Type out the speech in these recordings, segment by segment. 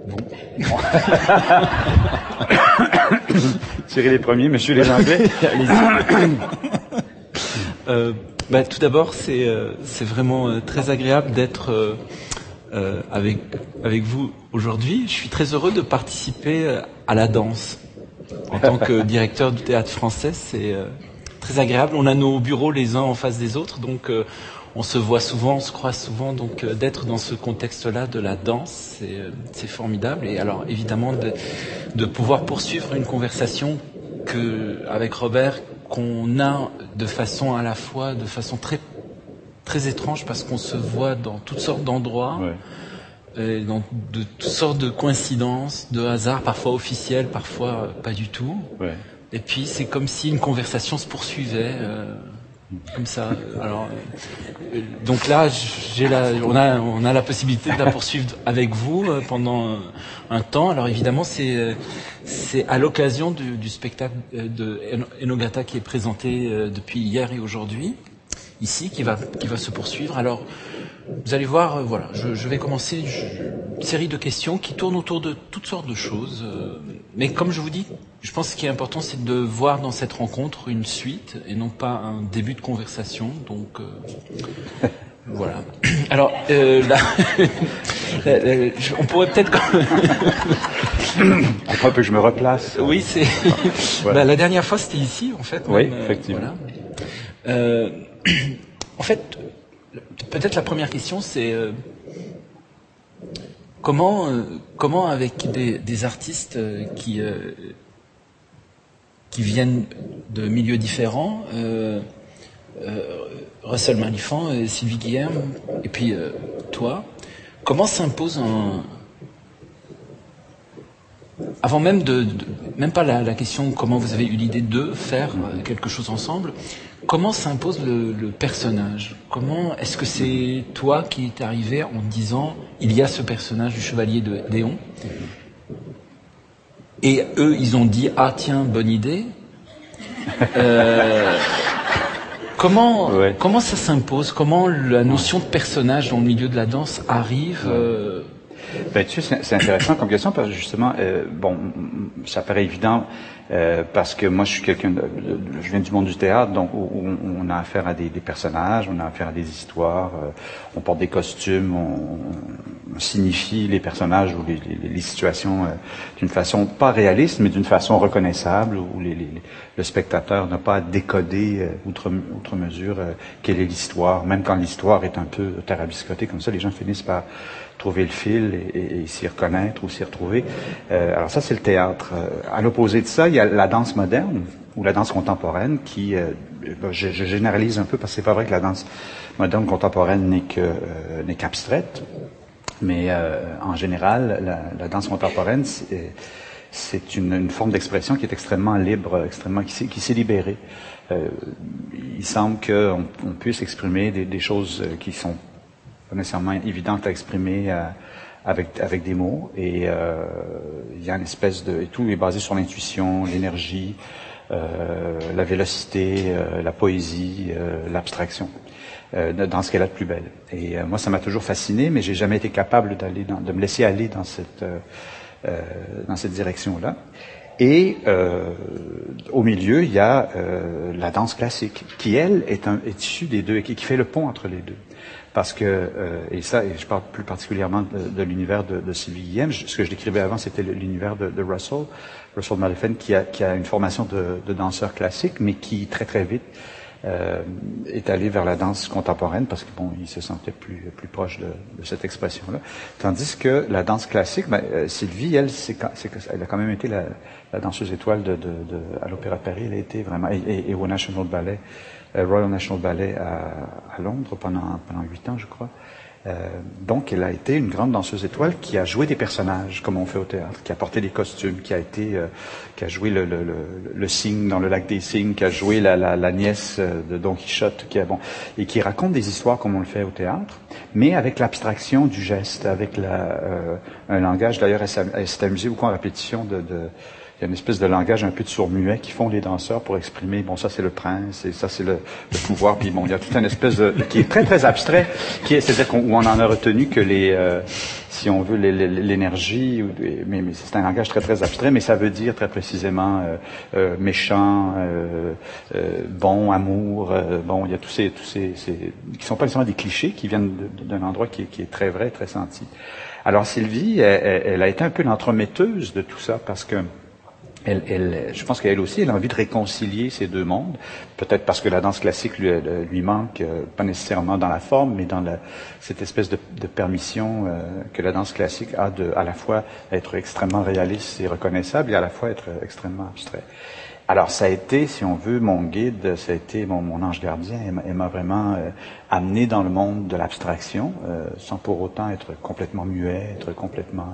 Bon. Tirez les premiers, monsieur les Anglais. Tout d'abord, c'est vraiment très agréable d'être avec vous aujourd'hui. Je suis très heureux de participer à la danse. En tant que directeur du théâtre français, c'est très agréable. On a nos bureaux les uns en face des autres, donc on se voit souvent, on se croise souvent. Donc d'être dans ce contexte-là de la danse, c'est formidable. Et alors évidemment de pouvoir poursuivre une conversation avec Robert qu'on a de façon à la fois, de façon très très étrange, parce qu'on se voit dans toutes sortes d'endroits. Ouais. Dans de toutes sortes de coïncidences, de hasards, parfois officiels, parfois pas du tout. Ouais. Et puis c'est comme si une conversation se poursuivait comme ça. Alors donc là, on a la possibilité de la poursuivre avec vous pendant un temps. Alors évidemment, c'est à l'occasion du spectacle de Enogata qui est présenté depuis hier et aujourd'hui ici, qui va se poursuivre. Alors vous allez voir, voilà, je vais commencer une série de questions qui tournent autour de toutes sortes de choses. Mais comme je vous dis, je pense que ce qui est important, c'est de voir dans cette rencontre une suite et non pas un début de conversation. Donc, voilà. Alors, on pourrait peut-être... Après que je me replace. Oui, c'est... Voilà. La dernière fois, c'était ici, en fait. Oui, effectivement. Voilà. En fait... Peut-être la première question, c'est comment avec des artistes qui viennent de milieux différents, Russell Malifan, Sylvie Guilherme, et puis toi, comment s'impose avant même même pas la question comment vous avez eu l'idée de faire quelque chose ensemble, comment s'impose le personnage? Comment est-ce que c'est toi qui est arrivé en disant il y a ce personnage du chevalier de Déon et eux ils ont dit ah tiens bonne idée. Comment ça s'impose? Comment la notion de personnage dans le milieu de la danse arrive? Tu sais, c'est intéressant comme question parce que justement, ça paraît évident parce que moi je suis je viens du monde du théâtre, donc où on a affaire à des personnages, on a affaire à des histoires, on porte des costumes, on signifie les personnages ou les situations d'une façon pas réaliste, mais d'une façon reconnaissable, où le spectateur n'a pas à décoder outre mesure quelle est l'histoire, même quand l'histoire est un peu tarabiscotée comme ça, les gens finissent par trouver le fil et s'y reconnaître ou s'y retrouver. Alors ça, c'est le théâtre. À l'opposé de ça, il y a la danse moderne ou la danse contemporaine qui, je généralise un peu parce que c'est pas vrai que la danse moderne contemporaine n'est qu'abstraite, mais en général, la danse contemporaine, c'est une forme d'expression qui est extrêmement libre, qui s'est libérée. Il semble qu'on puisse exprimer des choses qui sont pas nécessairement évidente à exprimer avec des mots, et il y a une espèce et tout est basé sur l'intuition, l'énergie, la vélocité, la poésie, l'abstraction, dans ce qu'elle a de plus belle. Et moi, ça m'a toujours fasciné, mais j'ai jamais été capable de me laisser aller dans cette direction-là. Et au milieu, il y a la danse classique, qui elle est issue des deux, et qui fait le pont entre les deux. Parce que, et je parle plus particulièrement de l'univers de Sylvie Guilhem, ce que je décrivais avant, c'était l'univers de Russell Malifan, qui a une formation de danseur classique, mais qui, très très vite, est allé vers la danse contemporaine, parce que il se sentait plus proche de cette expression-là. Tandis que la danse classique, Sylvie, elle a quand même été la danseuse étoile à l'Opéra de Paris, elle a été vraiment, et au National Ballet, Royal National Ballet à Londres pendant 8 ans, je crois. Donc, elle a été une grande danseuse étoile qui a joué des personnages, comme on fait au théâtre, qui a porté des costumes, qui a joué le cygne dans le lac des cygnes, qui a joué la nièce de Don Quichotte, et qui raconte des histoires comme on le fait au théâtre, mais avec l'abstraction du geste, avec un langage. D'ailleurs, elle s'est amusée beaucoup en répétition il y a une espèce de langage un peu de sourd-muet qui font les danseurs pour exprimer, bon, ça c'est le prince, et ça c'est le pouvoir, puis bon, il y a toute une espèce de, qui est très très abstrait, c'est-à-dire où on en a retenu que si on veut, l'énergie, mais c'est un langage très très abstrait, mais ça veut dire très précisément méchant, bon, amour, bon, il y a tous ces qui sont pas nécessairement des clichés, qui viennent d'un endroit qui est très vrai, très senti. Alors Sylvie, elle a été un peu l'entremetteuse de tout ça, parce que je pense qu'elle aussi, elle a envie de réconcilier ces deux mondes. Peut-être parce que la danse classique lui manque, pas nécessairement dans la forme, mais dans cette espèce de permission que la danse classique a de, à la fois être extrêmement réaliste et reconnaissable, et à la fois être extrêmement abstrait. Alors, ça a été, si on veut, mon guide, ça a été mon ange gardien. Elle m'a vraiment amené dans le monde de l'abstraction, sans pour autant être complètement muet, être complètement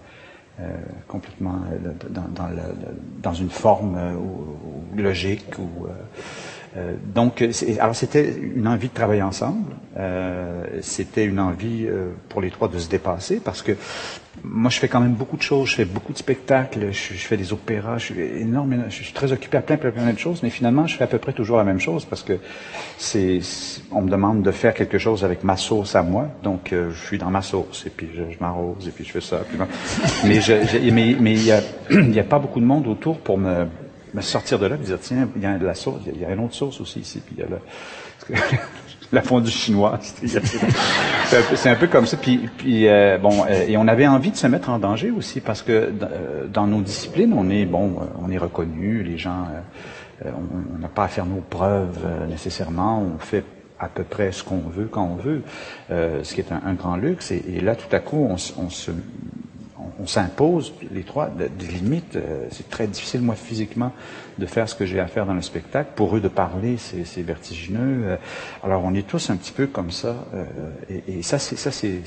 dans une forme logique donc alors c'était une envie de travailler ensemble, c'était une envie pour les trois de se dépasser, parce que moi je fais quand même beaucoup de choses, je fais beaucoup de spectacles, je fais des opéras, je suis très occupé à plein de choses, mais finalement je fais à peu près toujours la même chose, parce que on me demande de faire quelque chose avec ma sauce à moi, donc je suis dans ma sauce, et puis je m'arrose, et puis je fais ça, puis mais il y a pas beaucoup de monde autour pour me sortir de là et dire, tiens, il y a de la sauce, il y a une autre sauce aussi ici, puis il y a la fondue chinoise. C'est un peu comme ça. Puis et on avait envie de se mettre en danger aussi, parce que dans nos disciplines, on est reconnu, les gens, on n'a pas à faire nos preuves nécessairement, on fait à peu près ce qu'on veut quand on veut, ce qui est un grand luxe. Et là, tout à coup, on s'impose, les trois, des limites. C'est très difficile, moi, physiquement, de faire ce que j'ai à faire dans le spectacle. Pour eux, de parler, c'est vertigineux. Alors, on est tous un petit peu comme ça. Et ça, c'était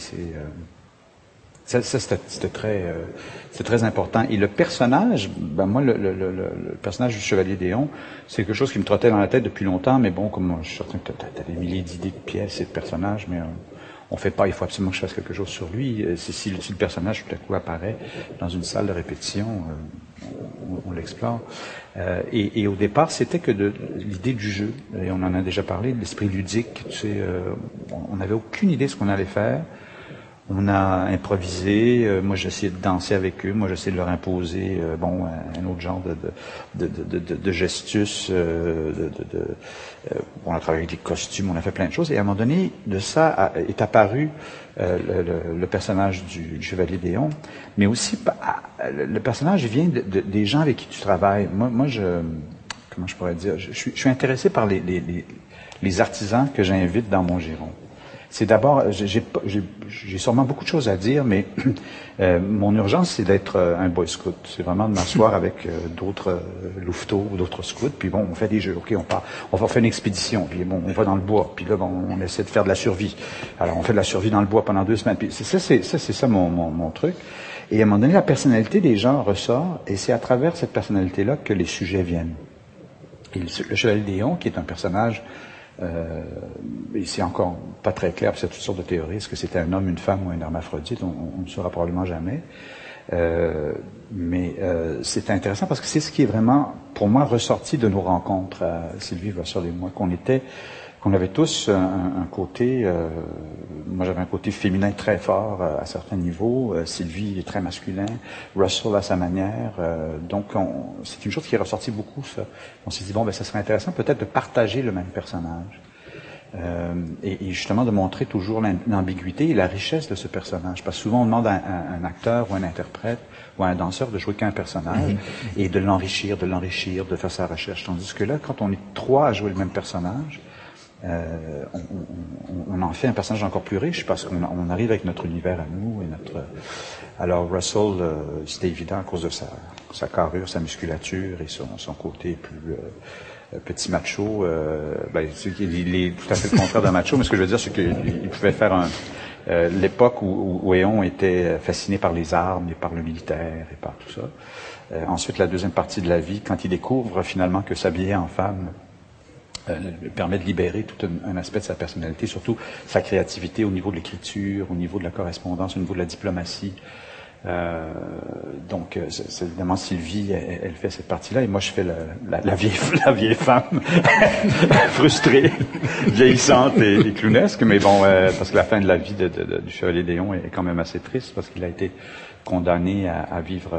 très important. Et le personnage, moi, le personnage du Chevalier d'Éon, c'est quelque chose qui me trottait dans la tête depuis longtemps. Mais bon, comme je suis certain que t'as des milliers d'idées de pièces et de personnages, mais on fait pas, il faut absolument que je fasse quelque chose sur lui. Si le personnage tout à coup apparaît dans une salle de répétition, on l'explore. Et au départ, c'était que l'idée du jeu, et on en a déjà parlé, de l'esprit ludique. Tu sais, on n'avait aucune idée de ce qu'on allait faire. On a improvisé. Moi, j'essayais de danser avec eux. Moi, j'essayais de leur imposer, un autre genre de gestus. On a travaillé avec des costumes. On a fait plein de choses. Et à un moment donné, de ça est apparu le personnage du Chevalier d'Éon. Mais aussi, le personnage vient des gens avec qui tu travailles. Moi, comment je pourrais dire, je suis intéressé par les artisans que j'invite dans mon giron. C'est d'abord, j'ai sûrement beaucoup de choses à dire, mais mon urgence, c'est d'être un boy scout. C'est vraiment de m'asseoir avec d'autres louveteaux, d'autres scouts, puis bon, on fait des jeux, ok, on va faire une expédition, puis bon, on va dans le bois, puis là, on essaie de faire de la survie. Alors, on fait de la survie dans le bois pendant 2 semaines, puis c'est ça mon truc. Et à un moment donné, la personnalité des gens ressort, et c'est à travers cette personnalité-là que les sujets viennent. Et le Chevalier d'Éon, qui est un personnage et c'est encore pas très clair, parce qu'il y a toutes sortes de théories. Est-ce que c'était un homme, une femme ou un hermaphrodite? On ne saura probablement jamais. Mais c'est intéressant parce que c'est ce qui est vraiment, pour moi, ressorti de nos rencontres, Sylvie Vasseur et moi, qu'on avait tous un côté, moi j'avais un côté féminin très fort à certains niveaux, Sylvie est très masculin, Russell à sa manière, donc c'est une chose qui est ressortie beaucoup, ça. On s'est dit, ça serait intéressant peut-être de partager le même personnage, et justement de montrer toujours l'ambiguïté et la richesse de ce personnage, parce que souvent on demande à un acteur ou un interprète ou à un danseur de jouer qu'un personnage, et de l'enrichir, de faire sa recherche, tandis que là, quand on est 3 à jouer le même personnage, on en fait un personnage encore plus riche, parce qu'on arrive avec notre univers à nous, et alors Russell, c'était évident à cause de sa carrure, sa musculature et son côté plus petit macho. Il est tout à fait le contraire d'un macho, mais ce que je veux dire, c'est qu'il pouvait faire l'époque où Éon était fasciné par les armes et par le militaire et par tout ça. Ensuite, la deuxième partie de la vie, quand il découvre finalement que s'habiller en femme permet de libérer tout un aspect de sa personnalité, surtout sa créativité au niveau de l'écriture, au niveau de la correspondance, au niveau de la diplomatie. Donc, c'est évidemment, Sylvie, elle fait cette partie-là, et moi, je fais la vieille femme, frustrée, vieillissante et clownesque, mais bon, parce que la fin de la vie du Chevalier Léon est quand même assez triste, parce qu'il a été condamné à vivre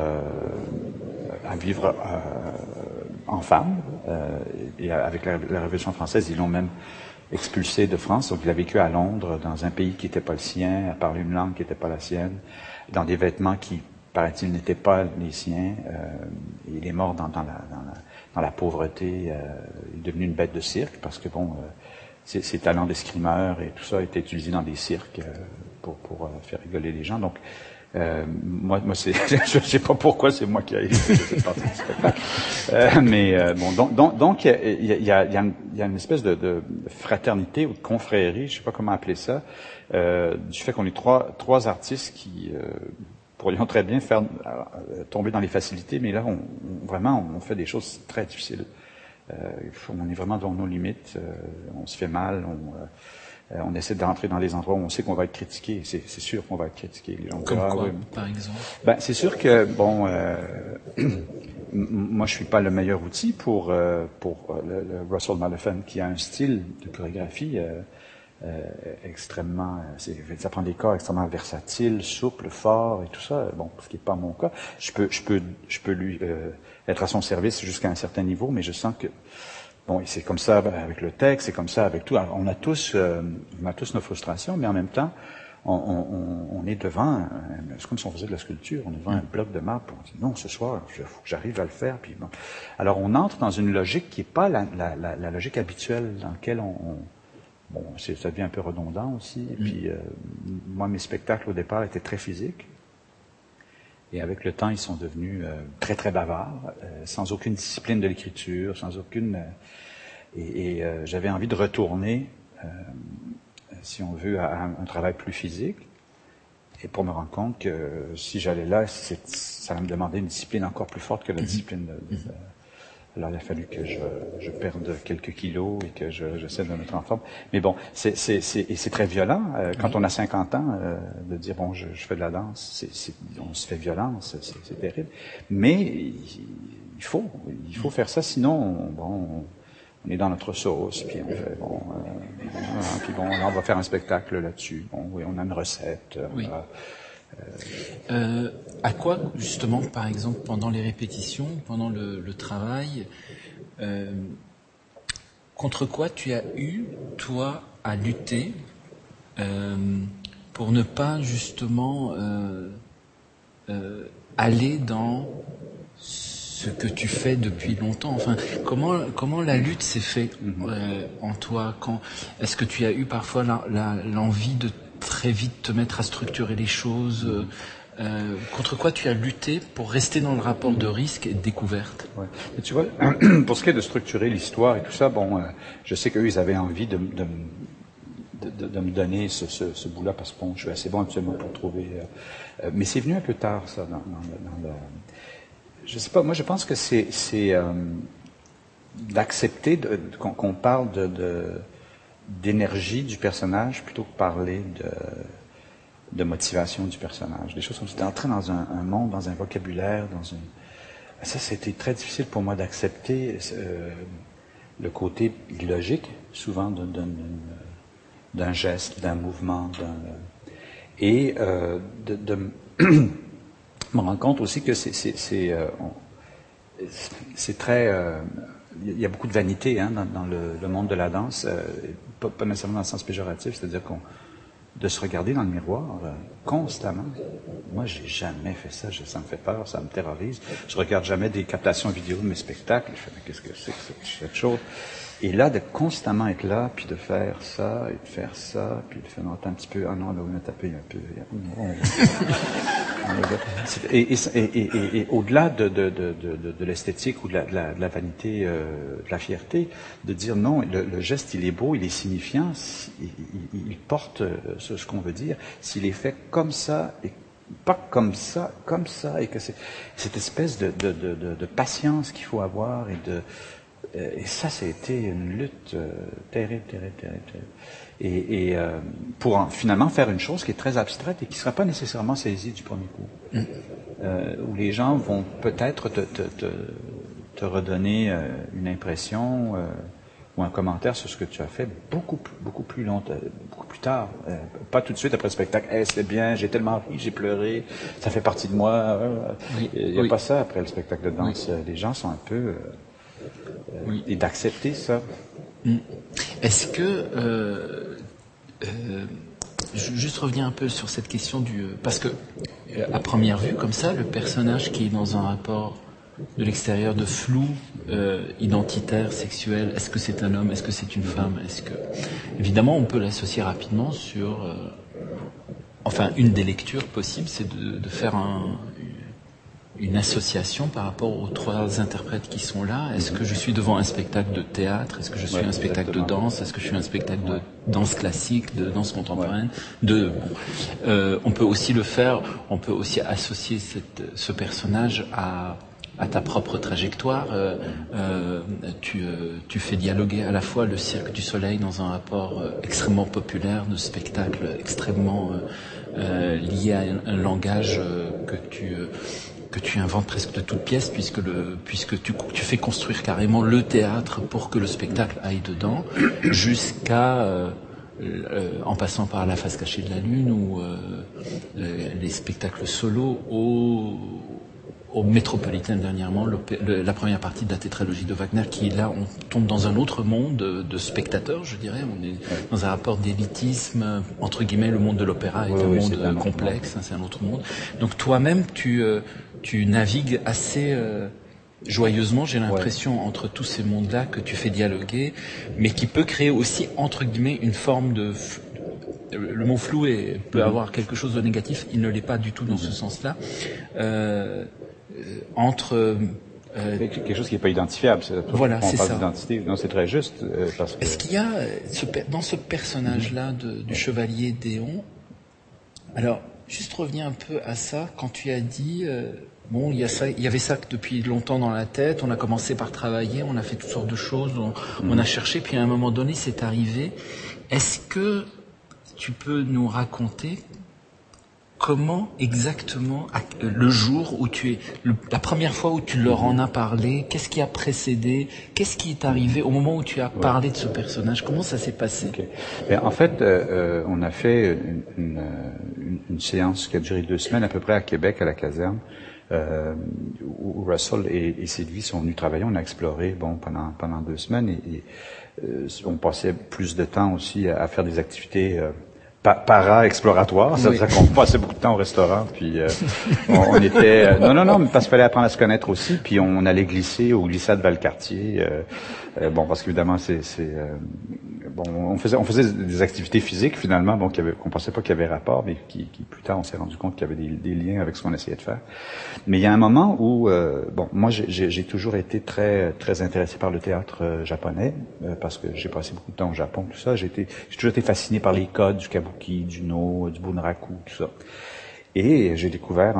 en femme, et avec la Révolution française, ils l'ont même expulsé de France, donc il a vécu à Londres, dans un pays qui n'était pas le sien, à parler une langue qui n'était pas la sienne, dans des vêtements qui, paraît-il, n'étaient pas les siens. Il est mort dans la pauvreté. Il est devenu une bête de cirque parce que, bon, ses talents d'escrimeur et tout ça étaient utilisés dans des cirques pour faire rigoler les gens. Donc, moi, je sais pas pourquoi c'est moi qui ai fait cette partie du spectacle. Mais bon, donc il y a une espèce de fraternité ou de confrérie, je sais pas comment appeler ça, du fait qu'on est trois artistes qui pourrions très bien faire tomber dans les facilités, mais là, on fait des choses très difficiles. On est vraiment devant nos limites. On se fait mal. On essaie d'entrer dans des endroits où on sait qu'on va être critiqué. C'est sûr qu'on va être critiqué. Les gens Comme quoi, oui. par exemple? Ben, c'est sûr que, bon, moi, je suis pas le meilleur outil pour le Russell Malefan, qui a un style de chorégraphie extrêmement... ça prend des corps extrêmement versatiles, souples, forts et tout ça. Bon, ce qui n'est pas mon cas. Je peux lui être à son service jusqu'à un certain niveau, mais je sens que bon, c'est comme ça avec le texte, c'est comme ça avec tout. Alors, on a tous nos frustrations, mais en même temps, on est devant, c'est comme si on faisait de la sculpture, on est devant un bloc de marbre, on dit non, ce soir, il faut que j'arrive à le faire. Puis bon. Alors, on entre dans une logique qui n'est pas la logique habituelle dans laquelle bon, ça devient un peu redondant aussi. Et puis, moi, mes spectacles au départ étaient très physiques. Et avec le temps, ils sont devenus très, très bavards, sans aucune discipline de l'écriture, sans aucune... j'avais envie de retourner, si on veut, à un travail plus physique. Et pour me rendre compte que si j'allais là, ça allait me demander une discipline encore plus forte que la discipline alors, il a fallu que je perde quelques kilos et que j'essaie de me mettre en forme. Mais bon, c'est très violent. Quand on a 50 ans, de dire, bon, je fais de la danse, on se fait violence, c'est terrible. Mais il faut faire ça, sinon, on est dans notre sauce, puis on fait, puis bon, là, on va faire un spectacle là-dessus. Bon, oui, on a une recette. Oui. À quoi, justement, par exemple, pendant les répétitions, pendant le travail, contre quoi tu as eu, toi, à lutter pour ne pas, justement, aller dans ce que tu fais depuis longtemps? Enfin, comment la lutte s'est faite en toi? Est-ce que tu as eu parfois l'envie de très vite te mettre à structurer les choses? Contre quoi tu as lutté pour rester dans le rapport de risque et de découverte? Ouais. Et tu vois, pour ce qui est de structurer l'histoire et tout ça, bon, je sais qu'eux, ils avaient envie de me donner ce bout-là, parce que bon, je suis assez bon actuellement pour trouver... mais c'est venu un peu tard, ça, dans le... Je sais pas, moi je pense que c'est d'accepter qu'on parle d'énergie du personnage plutôt que parler de motivation du personnage. Des choses comme ça. D'entrer dans un monde, dans un vocabulaire, ça, c'était très difficile pour moi d'accepter le côté illogique, souvent, d'un geste, d'un mouvement, et de me rendre compte aussi que c'est très... il y a beaucoup de vanité dans le monde de la danse, pas nécessairement dans le sens péjoratif, c'est-à-dire de se regarder dans le miroir constamment. Moi, j'ai jamais fait ça, ça me fait peur, ça me terrorise. Je regarde jamais des captations vidéo de mes spectacles. Je fais, mais qu'est-ce que c'est que cette chose? Et là, de constamment être là, puis de faire ça, et de faire ça, puis de faire un petit peu, ah non, là, on a tapé un peu. Et au-delà de l'esthétique ou de la vanité, de la fierté, de dire non, le geste, il est beau, il est signifiant, il porte ce qu'on veut dire. S'il est fait comme ça, et pas comme ça, et que c'est cette espèce de patience qu'il faut avoir et Et ça a été une lutte terrible. Et pour finalement faire une chose qui est très abstraite et qui ne sera pas nécessairement saisie du premier coup. Où les gens vont peut-être te redonner une impression ou un commentaire sur ce que tu as fait beaucoup plus longtemps, beaucoup plus tard. Pas tout de suite après le spectacle. Hey, c'était bien, j'ai tellement ri, j'ai pleuré, ça fait partie de moi. Il n'y a pas ça après le spectacle de danse. Les gens sont un peu... et d'accepter ça. Est-ce que... juste revenir un peu sur cette question du... Parce que, à première vue, comme ça, le personnage qui est dans un rapport de l'extérieur de flou, identitaire, sexuel, est-ce que c'est un homme, est-ce que c'est une femme, est-ce que... Évidemment, on peut l'associer rapidement sur... Enfin, une des lectures possibles, c'est de faire une association par rapport aux trois interprètes qui sont là. Est-ce que je suis devant un spectacle de théâtre? Est-ce que je suis un spectacle de danse? Est-ce que je suis un spectacle de danse classique, de danse contemporaine? On peut aussi le faire, on peut aussi associer ce personnage à ta propre trajectoire. Tu fais dialoguer à la fois le Cirque du Soleil dans un rapport extrêmement populaire, de spectacle extrêmement lié à un langage que tu inventes presque de toutes pièces, puisque tu fais construire carrément le théâtre pour que le spectacle aille dedans, jusqu'à en passant par La face cachée de la lune ou les spectacles solos au Métropolitain dernièrement, la première partie de la tétralogie de Wagner, qui là, on tombe dans un autre monde de spectateurs, je dirais. On est dans un rapport d'élitisme, entre guillemets, le monde de l'opéra est un monde complexe, c'est un autre monde. Donc toi-même, tu navigues assez joyeusement, j'ai l'impression, entre tous ces mondes-là que tu fais dialoguer, mais qui peut créer aussi, entre guillemets, une forme de... Le mot flou peut avoir quelque chose de négatif, il ne l'est pas du tout dans ce sens-là. Entre quelque chose qui n'est pas identifiable. Voilà, c'est ça. On parle d'identité. Non, c'est très juste. Parce que... Est-ce qu'il y a dans ce personnage-là du chevalier Déon, alors juste revenir un peu à ça, quand tu as dit bon, il y avait ça depuis longtemps dans la tête, on a commencé par travailler, on a fait toutes sortes de choses, on a cherché, puis à un moment donné, c'est arrivé. Est-ce que tu peux nous raconter comment exactement, le jour où la première fois où tu leur en as parlé, qu'est-ce qui a précédé, qu'est-ce qui est arrivé au moment où tu as parlé de ce personnage, comment ça s'est passé? Bien, en fait, on a fait une séance qui a duré 2 semaines à peu près à Québec, à la caserne, où Russell et Sylvie sont venus travailler. On a exploré pendant 2 semaines et on passait plus de temps aussi à faire des activités para-exploratoire, ça veut dire qu'on passait beaucoup de temps au restaurant, puis on était... non, mais parce qu'il fallait apprendre à se connaître aussi, puis on allait glisser au glissade Valcartier, parce qu'évidemment, on faisait des activités physiques, finalement, qu'on pensait pas qu'il y avait rapport, mais qui plus tard, on s'est rendu compte qu'il y avait des liens avec ce qu'on essayait de faire. Mais il y a un moment où, moi, j'ai toujours été très, très intéressé par le théâtre japonais, parce que j'ai passé beaucoup de temps au Japon, tout ça. J'ai toujours été fasciné par les codes du kabuki, du no, du bunraku, tout ça. Et j'ai découvert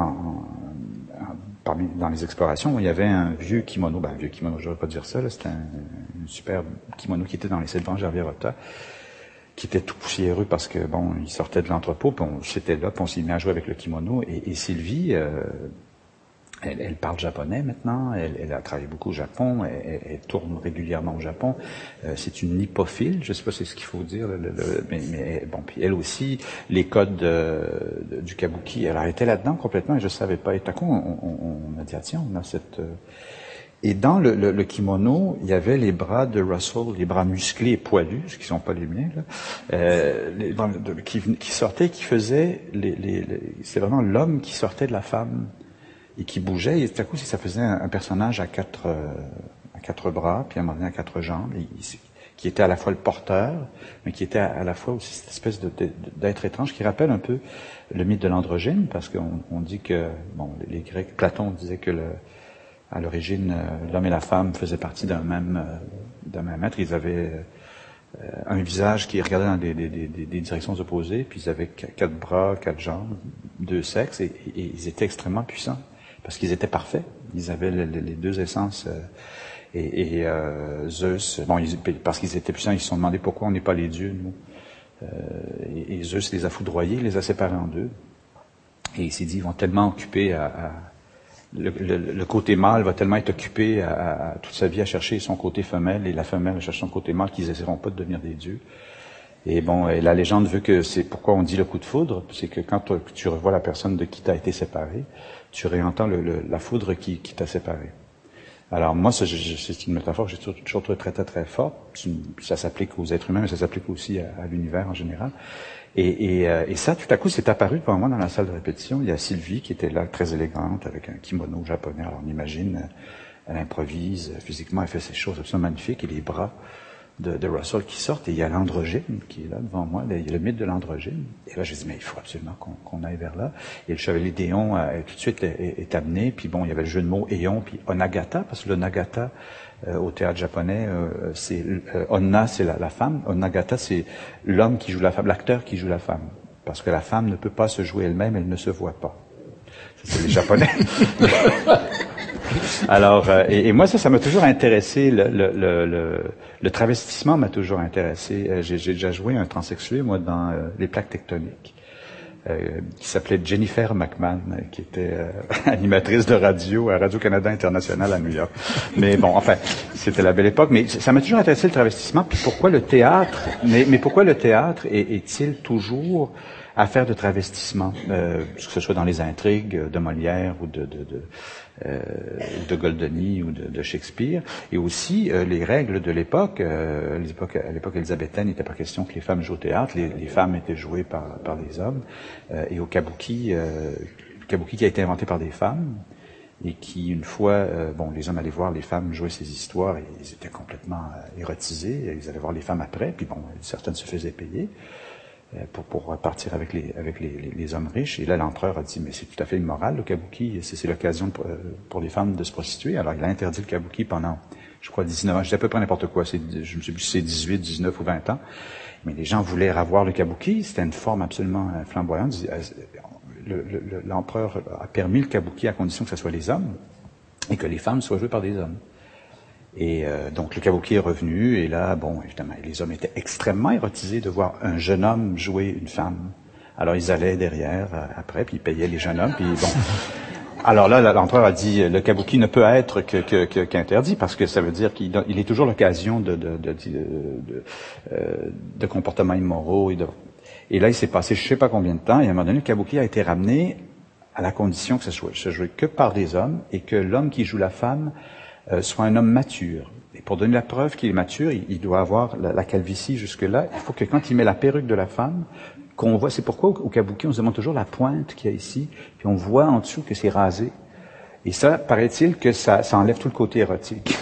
dans les explorations, il y avait un vieux kimono, je ne devrais pas dire ça, c'était un super kimono qui était dans les 7 Vents Gervais-Rota, qui était tout poussiéreux parce que, il sortait de l'entrepôt, puis c'était là, puis on s'est mis à jouer avec le kimono, et Sylvie, elle parle japonais maintenant, elle a travaillé beaucoup au Japon, elle tourne régulièrement au Japon. C'est une nippophile, je sais pas c'est ce qu'il faut dire, mais puis elle aussi, les codes du kabuki, elle a été là-dedans complètement et je savais pas. Et tout à coup, on a dit, tiens, on a cette... Et dans le kimono, il y avait les bras de Russell, les bras musclés et poilus, ce qui sont pas les miens, là, qui sortaient, qui faisaient c'est vraiment l'homme qui sortait de la femme et qui bougeait, et tout à coup, ça faisait un personnage à quatre bras, puis à un moment donné à 4 jambes, qui était à la fois le porteur, mais qui était à la fois aussi cette espèce d'être étrange, qui rappelle un peu le mythe de l'androgyne, parce qu'on dit que, les Grecs, Platon disait que à l'origine, l'homme et la femme faisaient partie d'un même être, ils avaient un visage qui regardait dans des directions opposées, puis ils avaient 4 bras, 4 jambes, 2 sexes, et ils étaient extrêmement puissants. Parce qu'ils étaient parfaits. Ils avaient les 2 essences. Zeus, bon, parce qu'ils étaient puissants, ils se sont demandé pourquoi on n'est pas les dieux, nous. Et Zeus les a foudroyés, les a séparés en deux. Et il s'est dit, ils vont tellement occuper le côté mâle va tellement être occupé à toute sa vie à chercher son côté femelle, et la femelle à chercher son côté mâle, qu'ils n'essaieront pas de devenir des dieux. Et bon, et la légende veut que c'est pourquoi on dit le coup de foudre, c'est que quand tu revois la personne de qui t'as été séparé, tu réentends la foudre qui t'a séparé. Alors moi, c'est une métaphore que j'ai toujours trouvée très, très, très forte. Ça s'applique aux êtres humains, mais ça s'applique aussi à l'univers en général. Et ça, tout à coup, c'est apparu devant moi dans la salle de répétition. Il y a Sylvie qui était là, très élégante, avec un kimono japonais. Alors on imagine, elle improvise, physiquement, elle fait ces choses absolument magnifiques, et les bras de Russell qui sortent, et il y a l'androgyne qui est là devant moi, il y a le mythe de l'androgyne. Et là, j'ai dit, mais il faut absolument qu'on aille vers là. Et le chevalier d'Éon, tout de suite, est amené, puis bon, il y avait le jeu de mots Éon, puis Onagata, parce que le Nagata, au théâtre japonais, c'est Onna, c'est la femme, Onagata, c'est l'homme qui joue la femme, l'acteur qui joue la femme. Parce que la femme ne peut pas se jouer elle-même, elle ne se voit pas. Ça, c'est les Japonais. Alors, et moi, ça m'a toujours intéressé. Le travestissement m'a toujours intéressé. J'ai déjà joué un transsexué, moi, dans Les plaques tectoniques, qui s'appelait Jennifer McMahon, qui était animatrice de radio à Radio-Canada International à New York. Mais bon, enfin, c'était la belle époque. Mais ça m'a toujours intéressé, le travestissement. Puis pourquoi le théâtre, mais pourquoi le théâtre est-il toujours affaire de travestissement, que ce soit dans les intrigues de Molière ou de Goldoni ou de Shakespeare, et aussi les règles de l'époque. À l'époque élisabéthaine, il n'était pas question que les femmes jouent au théâtre, les femmes étaient jouées par les hommes, et au kabuki, le kabuki qui a été inventé par des femmes, et qui, une fois, les hommes allaient voir les femmes jouer ces histoires, et ils étaient complètement érotisés, ils allaient voir les femmes après, puis bon, certaines se faisaient payer pour partir avec les hommes riches. Et là, l'empereur a dit, mais c'est tout à fait immoral, le kabuki, c'est l'occasion pour les femmes de se prostituer. Alors, il a interdit le kabuki pendant, je crois, 19 ans. Je dis à peu près n'importe quoi, je ne sais plus si c'est 18, 19 ou 20 ans. Mais les gens voulaient avoir le kabuki, c'était une forme absolument flamboyante. L'empereur a permis le kabuki à condition que ce soit les hommes, et que les femmes soient jouées par des hommes. Et donc le kabuki est revenu, et là, bon, évidemment, les hommes étaient extrêmement érotisés de voir un jeune homme jouer une femme. Alors ils allaient derrière, après, puis ils payaient les jeunes hommes, puis bon. Alors là, l'empereur a dit, le kabuki ne peut être qu'interdit, parce que ça veut dire qu'il est toujours l'occasion de comportements immoraux. Et là, il s'est passé je sais pas combien de temps, et à un moment donné, le kabuki a été ramené à la condition que se jouait que par des hommes, et que l'homme qui joue la femme soit un homme mature. Et pour donner la preuve qu'il est mature, il doit avoir la calvitie jusque-là. Il faut que quand il met la perruque de la femme, qu'on voit, c'est pourquoi au kabuki, on se demande toujours la pointe qu'il y a ici, puis on voit en dessous que c'est rasé. Et ça, paraît-il que ça enlève tout le côté érotique.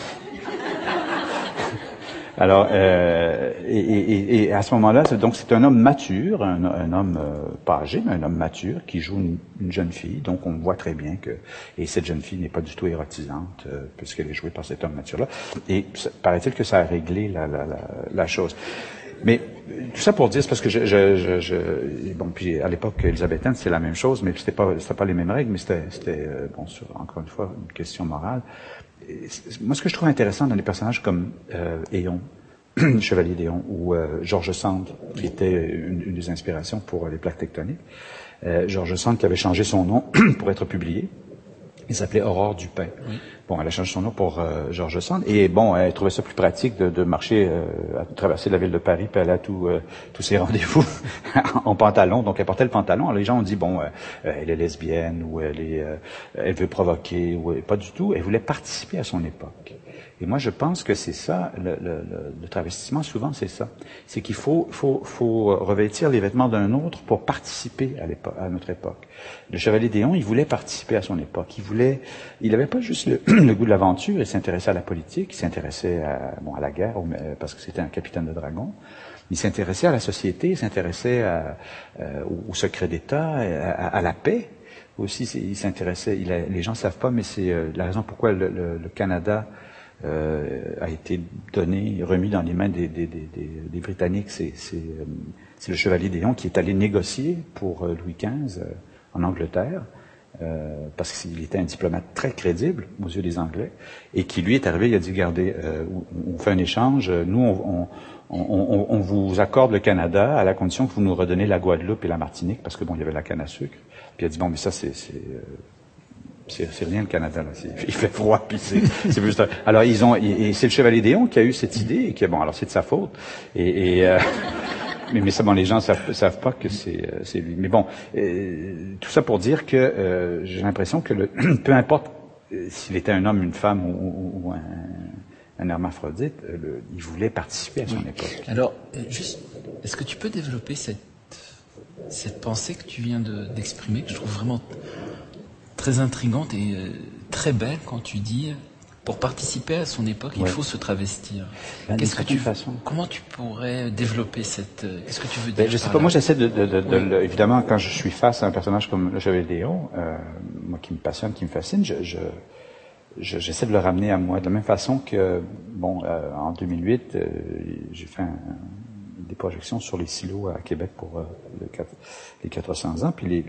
Alors, et à ce moment-là, donc c'est un homme mature, un homme pas âgé, mais un homme mature qui joue une jeune fille. Donc on voit très bien et cette jeune fille n'est pas du tout érotisante puisqu'elle est jouée par cet homme mature-là. Et paraît-il que ça a réglé la chose. Mais tout ça pour dire, c'est parce que bon, puis à l'époque élisabéthaine, c'était la même chose, mais c'était pas les mêmes règles, mais c'était encore une fois, une question morale. Moi, ce que je trouve intéressant dans des personnages comme Éon, Chevalier d'Éon, ou George Sand, qui était une des inspirations pour les plaques tectoniques, George Sand qui avait changé son nom pour être publié, il s'appelait Aurore Dupin. Oui. Bon, elle a changé son nom pour George Sand, et bon, elle trouvait ça plus pratique de marcher, à traverser la ville de Paris, puis aller à tous ses rendez-vous en pantalon. Donc, elle portait le pantalon. Alors, les gens ont dit, bon, elle est lesbienne, ou elle veut provoquer, ou pas du tout. Elle voulait participer à son époque. Et moi, je pense que c'est ça, le travestissement, souvent, c'est ça. C'est qu'il faut revêtir les vêtements d'un autre pour participer à notre époque. Le Chevalier d'Éon, il voulait participer à son époque. Il n'avait pas juste le goût de l'aventure, il s'intéressait à la politique, il s'intéressait à la guerre, parce que c'était un capitaine de dragon. Il s'intéressait à la société, il s'intéressait au secret d'État, à la paix. Aussi, il s'intéressait, les gens ne savent pas, mais c'est la raison pourquoi le Canada a été remis dans les mains des Britanniques. C'est le Chevalier d'Éon qui est allé négocier pour Louis XV en Angleterre. parce qu'il était un diplomate très crédible aux yeux des Anglais, et qui lui est arrivé, il a dit, regardez, on fait un échange, nous on vous accorde le Canada à la condition que vous nous redonnez la Guadeloupe et la Martinique, parce que bon, il y avait la canne à sucre. Puis il a dit, bon, mais ça c'est rien le Canada, là. Il fait froid, puis c'est juste. Alors et c'est le Chevalier Déon qui a eu cette idée, et qui bon, alors c'est de sa faute. Mais ça, bon, les gens savent pas que c'est lui. Mais bon, tout ça pour dire que j'ai l'impression que peu importe s'il était un homme, une femme ou un hermaphrodite, il voulait participer à son époque. Alors, juste, est-ce que tu peux développer cette pensée que tu viens d'exprimer, que je trouve vraiment très intrigante et très belle quand tu dis, pour participer à son époque, il faut se travestir. Comment tu pourrais développer qu'est-ce que tu veux dire? Je sais pas, moi j'essaie évidemment, quand je suis face à un personnage comme le Chevalier Déon, moi qui me passionne, qui me fascine, j'essaie de le ramener à moi, de la même façon que, bon, en 2008, j'ai fait des projections sur les silos à Québec pour les 400 ans, puis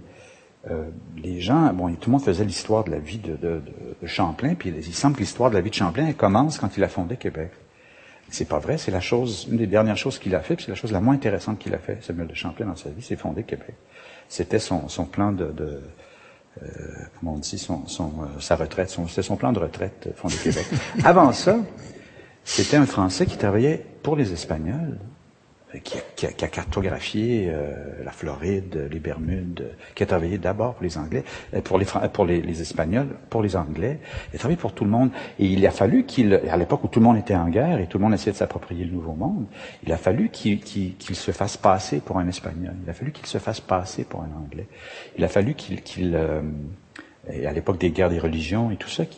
les gens, bon, tout le monde faisait l'histoire de la vie de Champlain, puis il semble que l'histoire de la vie de Champlain, elle commence quand il a fondé Québec. C'est pas vrai, c'est une des dernières choses qu'il a fait, puis c'est la chose la moins intéressante qu'il a fait, Samuel de Champlain, dans sa vie, c'est fonder Québec. C'était son plan comment on dit, sa retraite, c'était son plan de retraite, fonder Québec. Avant ça, c'était un Français qui travaillait pour les Espagnols, qui a cartographié la Floride, les Bermudes, qui a travaillé d'abord pour les Anglais, pour les Espagnols, pour les Anglais. Il a travaillé pour tout le monde. Et il a fallu à l'époque où tout le monde était en guerre et tout le monde essayait de s'approprier le Nouveau Monde, il a fallu qu'il se fasse passer pour un Espagnol. Il a fallu qu'il se fasse passer pour un Anglais. Il a fallu et à l'époque des guerres des religions et tout ça,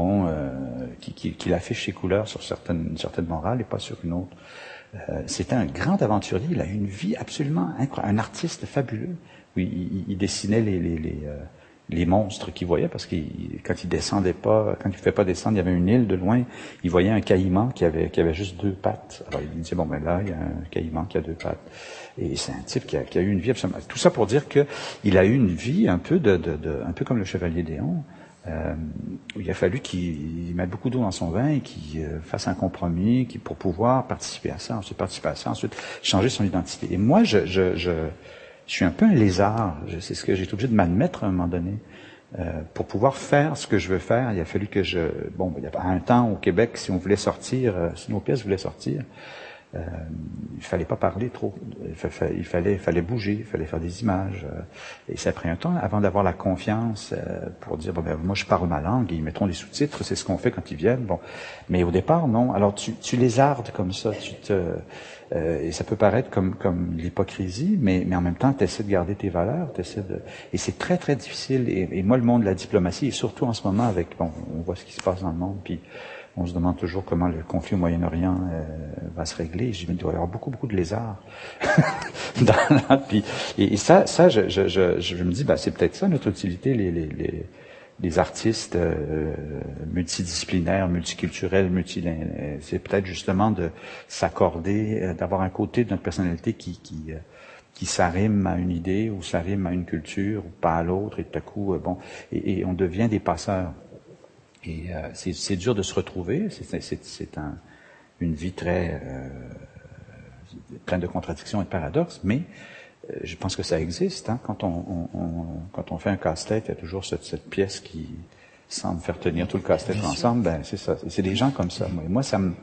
qu'il affiche ses couleurs sur une certaine morale et pas sur une autre. C'était un grand aventurier. Il a eu une vie absolument incroyable. Un artiste fabuleux. Oui, il dessinait les monstres qu'il voyait, parce que quand il descendait pas, quand il ne pouvait pas descendre, il y avait une île de loin, il voyait un caïman qui avait juste 2 pattes. Alors il disait, bon, ben là, il y a un caïman qui a 2 pattes. Et c'est un type qui a eu une vie absolument. Tout ça pour dire que il a eu une vie un peu un peu comme le Chevalier Déon. Il a fallu qu'il mette beaucoup d'eau dans son vin et qu'il fasse un compromis pour pouvoir participer à ça, ensuite changer son identité. Et moi, je suis un peu un lézard. C'est ce que j'ai été obligé de m'admettre à un moment donné. Pour pouvoir faire ce que je veux faire, il a fallu que il y a un temps au Québec, si on voulait sortir, si nos pièces voulaient sortir, il fallait pas parler trop. Il fallait bouger, il fallait faire des images. Et ça a pris un temps avant d'avoir la confiance pour dire, moi je parle ma langue, et ils mettront des sous-titres, c'est ce qu'on fait quand ils viennent. Bon, mais au départ, non. Alors tu lézardes comme ça, et ça peut paraître comme l'hypocrisie, mais en même temps, tu essaies de garder tes valeurs, et c'est très très difficile. Et moi, le monde de la diplomatie, et surtout en ce moment on voit ce qui se passe dans le monde, puis on se demande toujours comment le conflit au Moyen-Orient va se régler. Je me dis, il doit y avoir beaucoup, beaucoup de lézards. Et ça, je me dis, c'est peut-être ça notre utilité, les artistes multidisciplinaires, multiculturels, c'est peut-être justement de s'accorder, d'avoir un côté de notre personnalité qui s'arrime à une idée, ou s'arrime à une culture, ou pas à l'autre, et tout à coup, et on devient des passeurs. Et c'est dur de se retrouver. C'est une vie très pleine de contradictions et de paradoxes, mais je pense que ça existe. Hein. Quand on fait un casse-tête, il y a toujours cette pièce qui semble faire tenir tout le casse-tête ensemble. C'est ça. C'est des gens comme ça. Moi,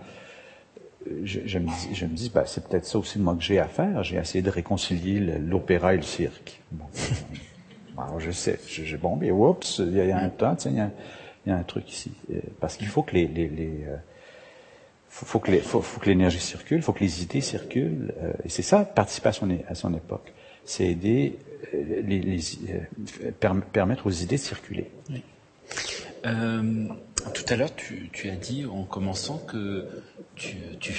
je me dis, c'est peut-être ça aussi moi que j'ai à faire. J'ai essayé de réconcilier l'opéra et le cirque. Bon, alors je sais. Mais oups, il y a un temps, tiens, il y a un truc ici, parce qu'il faut que faut que l'énergie circule, il faut que les idées circulent, et c'est ça, participer à son époque, c'est aider permettre aux idées de circuler. Oui. Tout à l'heure, tu as dit en commençant que tu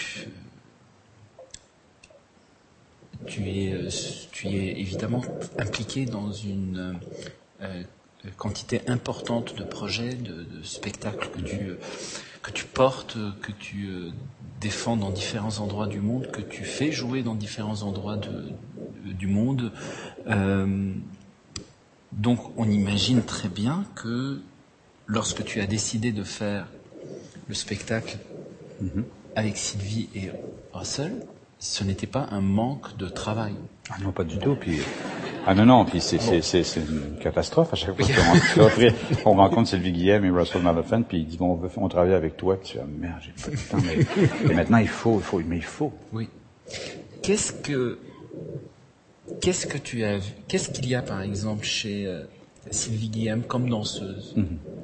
es évidemment impliqué dans une quantité importante de projets, de spectacles que tu portes, que tu défends dans différents endroits du monde, que tu fais jouer dans différents endroits du monde. Donc, on imagine très bien que lorsque tu as décidé de faire le spectacle avec Sylvie et Russell, ce n'était pas un manque de travail. Ah non, pas du tout. Puis puis c'est une catastrophe à chaque fois on rencontre Sylvie Guillem et Russell Malaphant, puis ils disent bon, on travaille avec toi. Puis tu dis merde, j'ai pas de temps. Mais maintenant il faut. Oui. Qu'est-ce que tu as vu? Qu'est-ce qu'il y a par exemple chez Sylvie Guillem comme danseuse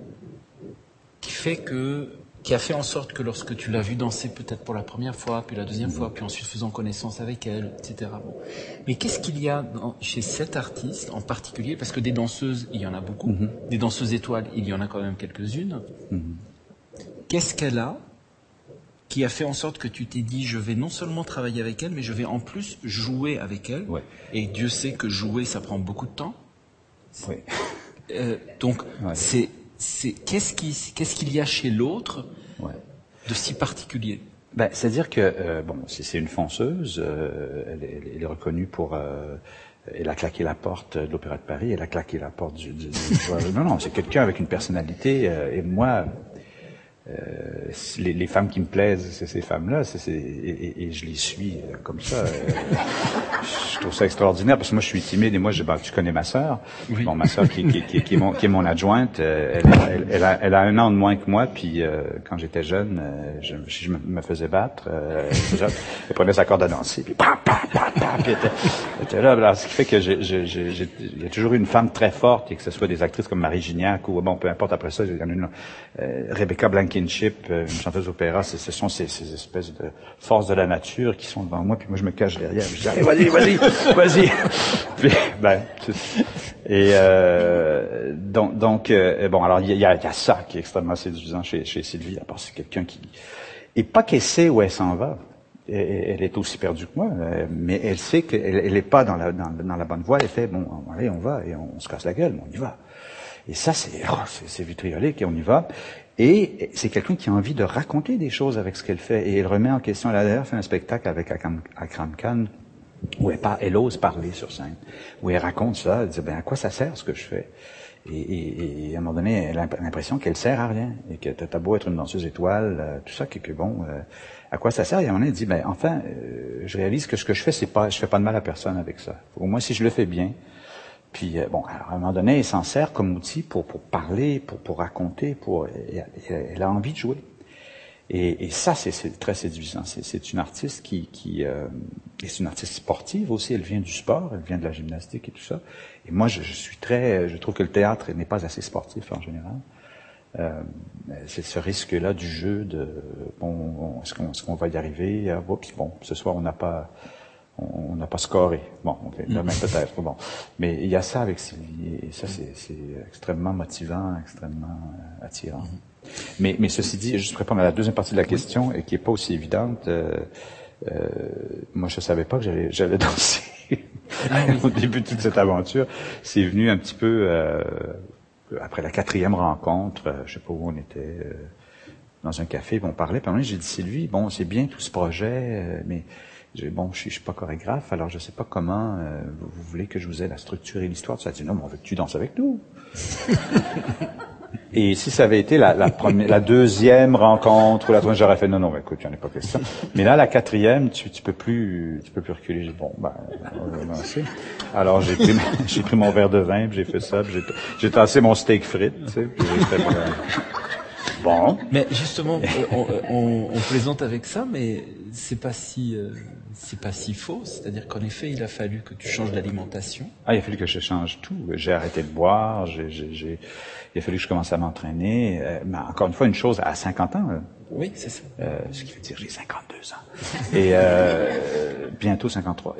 qui a fait en sorte que lorsque tu l'as vue danser peut-être pour la première fois, puis la deuxième fois, puis ensuite faisant connaissance avec elle, etc. Bon. Mais qu'est-ce qu'il y a chez cet artiste en particulier? Parce que des danseuses, il y en a beaucoup. Des danseuses étoiles, il y en a quand même quelques-unes. Qu'est-ce qu'elle a qui a fait en sorte que tu t'es dit, je vais non seulement travailler avec elle, mais je vais en plus jouer avec elle. Ouais. Et Dieu sait que jouer, ça prend beaucoup de temps. Oui. Donc, qu'est-ce qu'il y a chez l'autre de si particulier? C'est-à-dire que c'est une fonceuse. Elle est reconnue pour. Elle a claqué la porte de l'Opéra de Paris. Elle a claqué la porte du Non, c'est quelqu'un avec une personnalité. Et moi, les femmes qui me plaisent, c'est ces femmes-là. Et je les suis comme ça. Je trouve ça extraordinaire parce que moi je suis timide et moi tu connais ma sœur. Oui. Bon, ma sœur qui est mon adjointe, elle a 1 an de moins que moi, puis quand j'étais jeune, je me faisais battre, elle prenait sa corde à danser, puis puis elle était là, alors, ce qui fait que il y a toujours eu une femme très forte, et que ce soit des actrices comme Marie Gignac ou bon, peu importe, après ça, il y en a une Rebecca Blankenship, une chanteuse d'opéra, ce sont ces espèces de forces de la nature qui sont devant moi, puis moi je me cache derrière, je dis allez, vas-y. Puis, alors il y a ça qui est extrêmement séduisant chez Sylvie, à part c'est quelqu'un qui, et pas qu'elle sait où elle s'en va. Elle est aussi perdue que moi, mais elle sait qu'elle est pas dans la bonne voie. Elle fait bon, allez, on va et on se casse la gueule, mais on y va. Et ça, c'est vitriolique et on y va. Et c'est quelqu'un qui a envie de raconter des choses avec ce qu'elle fait. Et elle remet en question. Elle a d'ailleurs fait un spectacle avec Akram Khan où elle ose parler sur scène, où elle raconte ça. Elle dit à quoi ça sert ce que je fais? Et à un moment donné, elle a l'impression qu'elle sert à rien et que t'as beau être une danseuse étoile, tout ça, à quoi ça sert? Et à un moment donné, elle dit je réalise que ce que je fais, je fais pas de mal à personne avec ça. Au moins si je le fais bien. Puis alors à un moment donné, elle s'en sert comme outil pour parler, pour raconter, elle a envie de jouer. Et ça, c'est très séduisant. C'est une artiste qui et c'est une artiste sportive aussi. Elle vient du sport, elle vient de la gymnastique et tout ça. Et moi, je trouve que le théâtre n'est pas assez sportif en général. C'est ce risque-là du jeu de est-ce qu'on va y arriver? Puis bon, ce soir on n'a pas scoré. Bon, demain peut-être. Bon, mais il y a ça avec Sylvie et ça c'est extrêmement motivant, extrêmement attirant. Mais ceci dit, juste pour répondre à la deuxième partie de la question et qui est pas aussi évidente. Moi, je savais pas que j'allais danser au début de toute cette aventure. C'est venu un petit peu après la 4e rencontre. Je sais pas où on était. Dans un café, on parlait. Puis j'ai dit Sylvie, bon, c'est bien tout ce projet, mais je suis pas chorégraphe, alors je sais pas comment vous voulez que je vous aide à structurer l'histoire. Ça a dit non, mais on veut que tu danses avec nous. Et si ça avait été la 2e rencontre ou la 3e, j'aurais fait non, écoute, il n'y en a pas question. Mais là, la 4e, tu peux plus reculer. J'ai dit, bon, on va lancer. Alors, j'ai pris mon verre de vin, puis j'ai fait ça, puis j'ai tassé mon steak frites, tu sais, puis j'ai fait bon. Mais justement, on plaisante avec ça, mais c'est pas si faux. C'est-à-dire qu'en effet, il a fallu que tu changes d'alimentation. Il a fallu que je change tout. J'ai arrêté de boire. Il a fallu que je commence à m'entraîner. Mais encore une fois, une chose à 50 ans. Oui, c'est ça. Ce qui veut dire j'ai 52 ans. Et bientôt 53.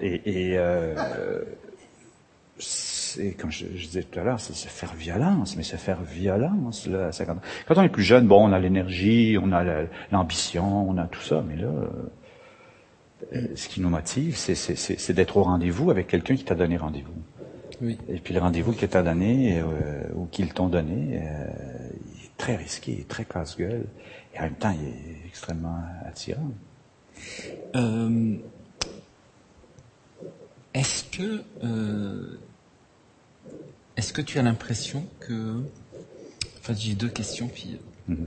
C'est, comme je disais tout à l'heure, c'est se faire violence, là, à 50 ans. Quand on est plus jeune, bon, on a l'énergie, on a l'ambition, on a tout ça, mais là, ce qui nous motive, c'est d'être au rendez-vous avec quelqu'un qui t'a donné rendez-vous. Oui. Et puis le rendez-vous qu'il t'a donné, ou qu'ils t'ont donné, il est très risqué, il est très casse-gueule, et en même temps, il est extrêmement attirant. est-ce que tu as l'impression que... Enfin, j'ai deux questions, puis...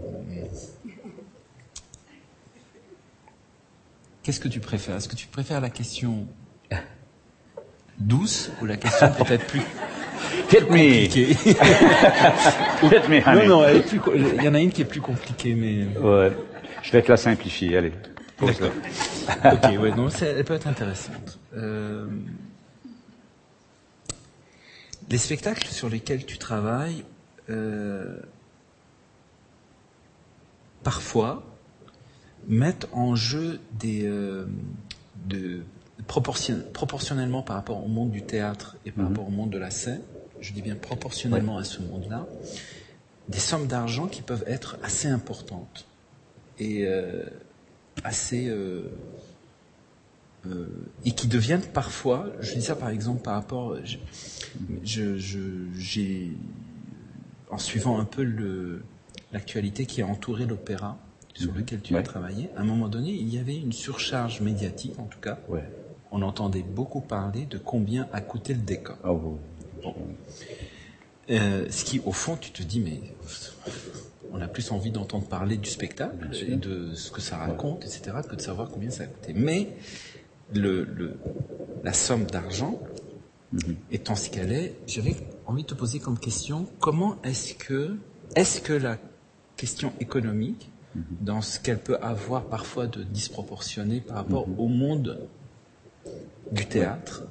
Qu'est-ce que tu préfères? Est-ce que tu préfères la question douce ou la question peut-être plus compliquée? Hit me, honey. Non, il y en a une qui est plus compliquée, mais... Ouais. Je vais te la simplifier, allez. D'accord. Ok, ouais, non, elle peut être intéressante. Les spectacles sur lesquels tu travailles, parfois, mettent en jeu proportionnellement par rapport au monde du théâtre et par rapport au monde de la scène, je dis bien proportionnellement à ce monde-là, des sommes d'argent qui peuvent être assez importantes et et qui deviennent parfois, je dis ça par exemple par rapport, j'ai en suivant un peu l'actualité qui a entouré l'opéra sur lequel tu as travaillé, à un moment donné, il y avait une surcharge médiatique, en tout cas. Ouais. On entendait beaucoup parler de combien a coûté le décor. Oh, oui. Bon. Ce qui, au fond, tu te dis, mais on a plus envie d'entendre parler du spectacle et de ce que ça raconte, etc., que de savoir combien ça a coûté. Mais la somme d'argent, étant ce qu'elle est, j'avais envie de te poser comme question, comment est-ce que la question économique, dans ce qu'elle peut avoir parfois de disproportionné par rapport au monde du théâtre,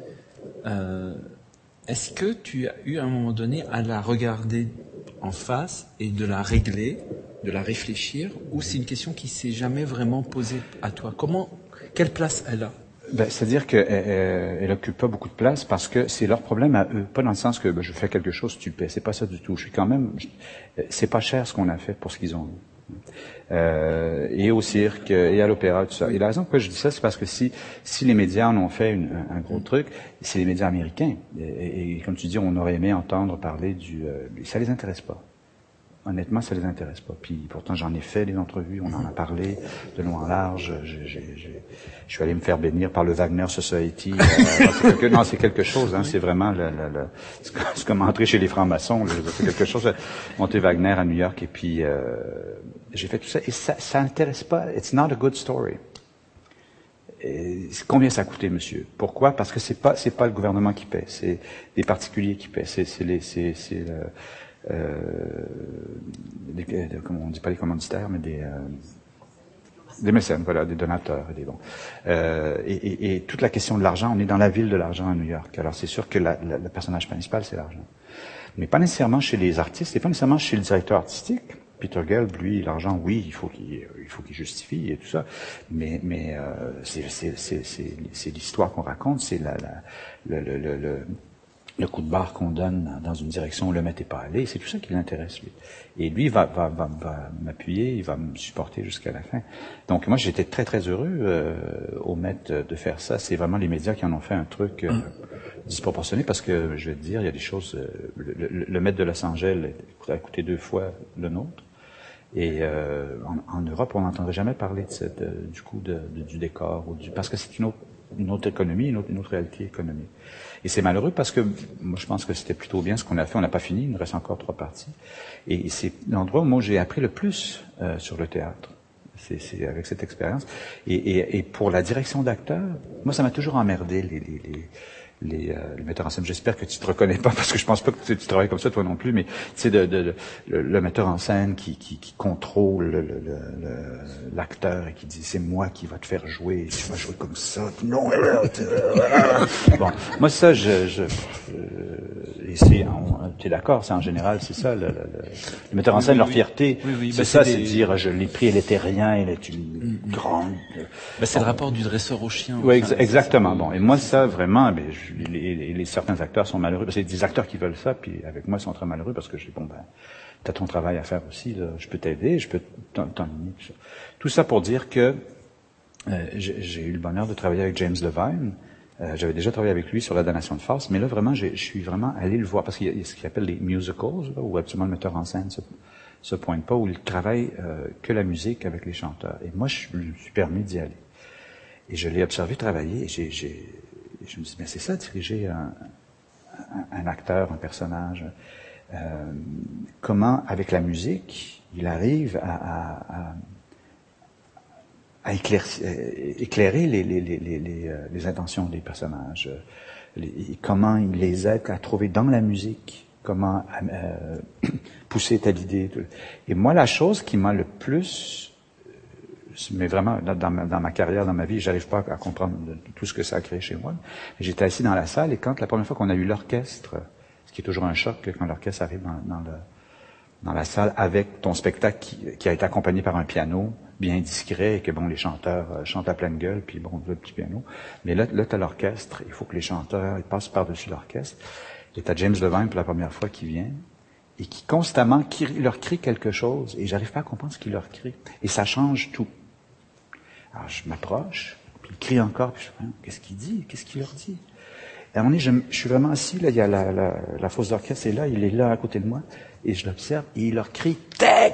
est-ce que tu as eu à un moment donné à la regarder en face et de la régler, de la réfléchir, ou c'est une question qui s'est jamais vraiment posée à toi? Quelle place elle a? C'est-à-dire qu'elle occupe pas beaucoup de place parce que c'est leur problème à eux, pas dans le sens que je fais quelque chose, tu paies. C'est pas ça du tout. C'est pas cher ce qu'on a fait pour ce qu'ils ont eu. Et au cirque, et à l'opéra, tout ça. Et la raison pourquoi je dis ça, c'est parce que si les médias en ont fait un gros truc, c'est les médias américains. Et comme tu dis, on aurait aimé entendre parler ça les intéresse pas. Honnêtement, ça les intéresse pas. Puis pourtant, j'en ai fait des entrevues, on en a parlé de long en large. Je suis allé me faire bénir par le Wagner Society. C'est quelque chose. Hein, c'est vraiment c'est comme entrer chez les francs-maçons. C'est quelque chose. Monter Wagner à New York et puis j'ai fait tout ça et ça intéresse pas. It's not a good story. Et combien ça a coûté, monsieur? Pourquoi? Parce que c'est pas le gouvernement qui paie, c'est des particuliers qui paient. Comment on dit pas les commanditaires, mais des mécènes, voilà, des donateurs, et toute la question de l'argent, on est dans la ville de l'argent à New York. Alors c'est sûr que le personnage principal, c'est l'argent. Mais pas nécessairement chez les artistes, et pas nécessairement chez le directeur artistique. Peter Gelb, lui, l'argent, oui, il faut qu'il justifie et tout ça, mais c'est l'histoire qu'on raconte, c'est le coup de barre qu'on donne dans une direction où le maître n'est pas allé, c'est tout ça qui l'intéresse, lui. Et lui va m'appuyer, il va me supporter jusqu'à la fin. Donc moi, j'étais très, très heureux au maître de faire ça. C'est vraiment les médias qui en ont fait un truc disproportionné, parce que, je vais te dire, il y a des choses... le maître de Los Angeles a coûté 2 fois le nôtre. Et en Europe, on n'entendrait jamais parler du coût du décor, parce que c'est une autre économie, une autre réalité économique. Et c'est malheureux parce que moi je pense que c'était plutôt bien ce qu'on a fait. On n'a pas fini, il nous reste encore 3 parties. Et c'est l'endroit où moi j'ai appris le plus sur le théâtre. C'est avec cette expérience. Et pour la direction d'acteurs, moi ça m'a toujours emmerdé les metteurs en scène. J'espère que tu te reconnais pas parce que je pense pas que tu travailles comme ça toi non plus, mais tu sais le metteur en scène qui contrôle l'acteur et qui dit c'est moi qui va te faire jouer, tu vas jouer comme ça. Non. Bon, moi ça tu es d'accord, c'est en général, c'est ça le metteur en scène, leur fierté, c'est ça, c'est de dire je l'ai pris, elle était rien, elle est une grande. C'est le rapport du dresseur au chien. Oui, exactement. Bon, et moi ça vraiment, certains acteurs sont malheureux. C'est des acteurs qui veulent ça, puis avec moi ils sont très malheureux parce que je dis t'as ton travail à faire aussi, là. Je peux t'aider, je peux t'emmener. Tout ça pour dire que j'ai eu le bonheur de travailler avec James Levine. J'avais déjà travaillé avec lui sur La damnation de Faust, mais là vraiment, je suis vraiment allé le voir parce qu'il y a ce qu'il appelle les musicals, là, où absolument le metteur en scène se pointe pas, où il travaille que la musique avec les chanteurs. Et moi, je me suis permis d'y aller. Et je l'ai observé travailler et je me dis, mais c'est ça, diriger un acteur, un personnage, comment, avec la musique, il arrive à éclairer les intentions des personnages, comment il les aide à trouver dans la musique, comment pousser telle idée. Et moi, la chose qui m'a le plus, mais vraiment dans ma carrière, dans ma vie, j'arrive pas à comprendre tout ce que ça a créé chez moi. J'étais assis dans la salle et quand la première fois qu'on a eu l'orchestre, ce qui est toujours un choc quand l'orchestre arrive dans la salle avec ton spectacle qui a été accompagné par un piano bien discret et que bon les chanteurs chantent à pleine gueule puis bon le petit piano, mais là t'as l'orchestre, il faut que les chanteurs ils passent par-dessus l'orchestre et t'as James Levine pour la première fois qui vient et qui constamment leur crie quelque chose et j'arrive pas à comprendre ce qu'il leur crie et ça change tout. Alors je m'approche puis il crie encore puis je dis qu'est-ce qu'il dit, qu'est-ce qu'il leur dit. Et à un moment donné, je suis vraiment assis, là, il y a la fosse d'orchestre, et là, il est là à côté de moi, et je l'observe, et il leur crie « Texte !»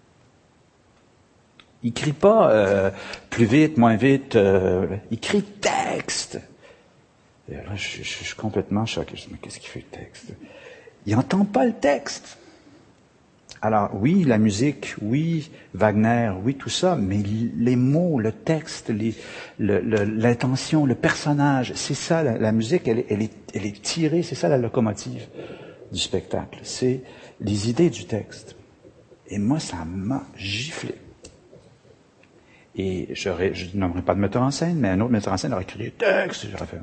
Il crie pas plus vite, moins vite, il crie « Texte !» Et là, je suis complètement choqué. Je me dis, mais qu'est-ce qu'il fait le texte? Il n'entend pas le texte. Alors, oui, la musique, oui, Wagner, oui, tout ça, mais les mots, le texte, l'intention, le personnage, c'est ça, la musique, elle est tirée, c'est ça la locomotive du spectacle. C'est les idées du texte. Et moi, ça m'a giflé. Et je n'aimerais pas de metteur en scène, mais un autre metteur en scène aurait crié « Texte !» J'aurais fait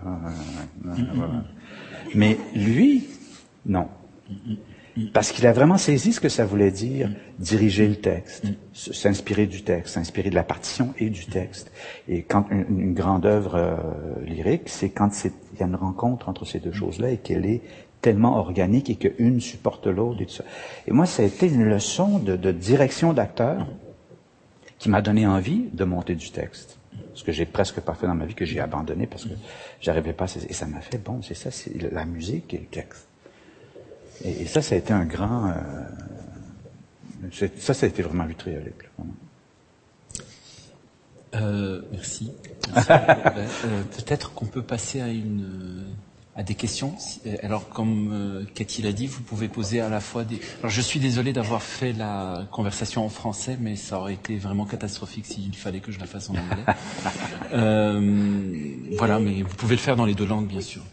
« Mais lui, non. » Parce qu'il a vraiment saisi ce que ça voulait dire, diriger le texte, s'inspirer du texte, s'inspirer de la partition et du texte. Et quand une grande œuvre lyrique, c'est quand il y a une rencontre entre ces deux choses-là et qu'elle est tellement organique et qu'une supporte l'autre et tout ça. Et moi, ça a été une leçon de direction d'acteur qui m'a donné envie de monter du texte. Ce que j'ai presque pas fait dans ma vie, que j'ai abandonné parce que j'arrivais pas. Et ça m'a fait, bon, c'est ça, c'est la musique et le texte. Et ça a été un grand... ça a été vraiment vitriolique. Merci. Peut-être qu'on peut passer à des questions. Alors, comme Cathy l'a dit, vous pouvez poser à la fois des... Alors, je suis désolé d'avoir fait la conversation en français, mais ça aurait été vraiment catastrophique s'il fallait que je la fasse en anglais. Voilà, mais vous pouvez le faire dans les deux langues, bien sûr.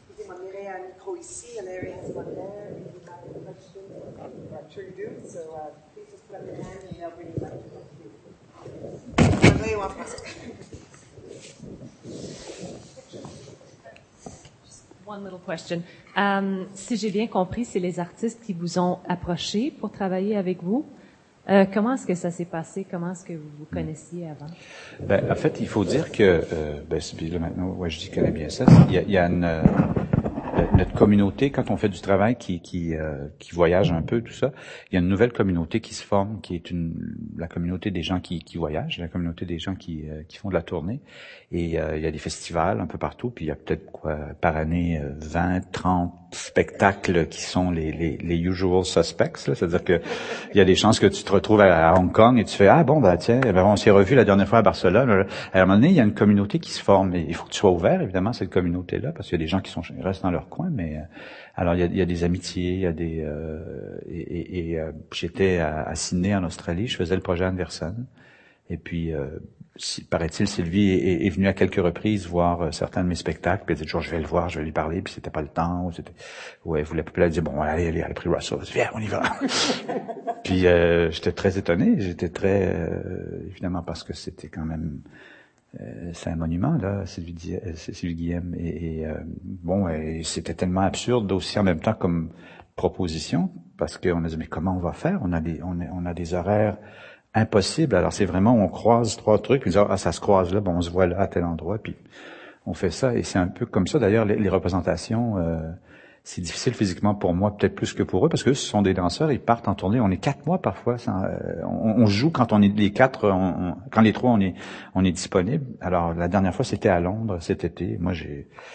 One little question. Si j'ai bien compris, c'est les artistes qui vous ont approché pour travailler avec vous. Comment est-ce que ça s'est passé? Comment est-ce que vous vous connaissiez avant? Ben, en fait, il faut dire que, là maintenant, ouais, je connais bien ça. Il y a notre communauté, quand on fait du travail qui voyage un peu, tout ça, il y a une nouvelle communauté qui se forme, qui est la communauté des gens qui voyagent, la communauté des gens qui font de la tournée. Et il y a des festivals un peu partout, puis il y a peut-être par année 20, 30 spectacles qui sont les usual suspects, là. C'est-à-dire que il y a des chances que tu te retrouves à Hong Kong et tu fais tiens, on s'est revu la dernière fois à Barcelone. À un moment donné, il y a une communauté qui se forme. Et il faut que tu sois ouvert, évidemment, à cette communauté-là, parce qu'il y a des gens qui restent dans leur coin, mais alors il y a des amitiés, il y a des j'étais à Sydney en Australie, je faisais le projet Anderson. Et puis paraît-il, Sylvie est venue à quelques reprises voir certains de mes spectacles, puis elle dit toujours je vais le voir, je vais lui parler, puis c'était pas le temps, elle voulait pas, elle dit bon allez, elle a pris Russell, viens, on y va. Puis j'étais très étonné, évidemment parce que c'était quand même c'est un monument là, Sylvie Guillem et c'était tellement absurde aussi en même temps comme proposition parce qu'on a dit mais comment on va faire, on a des horaires impossible. Alors c'est vraiment, on croise trois trucs, puis ça se croise là, on se voit là à tel endroit, puis on fait ça, et c'est un peu comme ça. D'ailleurs, les représentations, c'est difficile physiquement pour moi, peut-être plus que pour eux, parce que ce sont des danseurs, ils partent en tournée, on est 4 mois parfois, on joue quand on est les 4, quand les 3 on est disponible. Alors la dernière fois c'était à Londres cet été, moi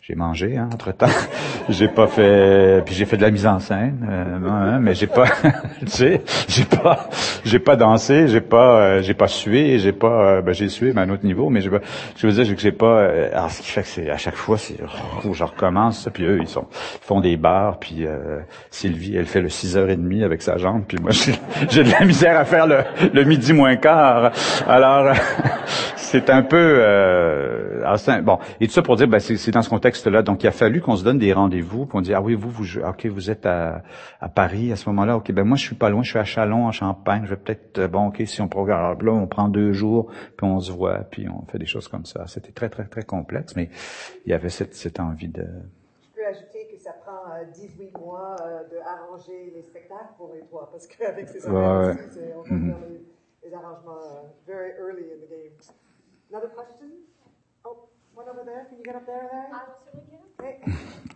j'ai mangé, entre-temps. J'ai pas fait, puis j'ai fait de la mise en scène, mais j'ai pas, tu sais, j'ai pas dansé, j'ai pas sué, j'ai sué, mais à un autre niveau, mais je veux dire que j'ai pas, alors ce qui fait que c'est, à chaque fois, c'est, je recommence, puis eux, ils font des bars, puis Sylvie, elle fait le 6h30 avec sa jambe, puis moi, j'ai de la misère à faire le midi moins quart. Alors, c'est un peu, bon, et tout ça pour dire, c'est dans ce contexte-là. Donc, il a fallu qu'on se donne des rendez-vous, puis on dit, ah oui, ok, vous êtes à Paris à ce moment-là. Ok, moi, je suis pas loin, je suis à Châlons, en Champagne. Je vais peut-être, ok, si on programme, là, on prend 2 jours, puis on se voit, puis on fait des choses comme ça. C'était très, très, très complexe, mais il y avait cette envie de... Je peux ajouter que ça prend 18 mois de arranger les spectacles pour les trois, parce qu'avec ces affaires aussi, on va faire les arrangements very early in the game. Another question? Oh, one over there. Can you get up there, Larry? I will certainly get up.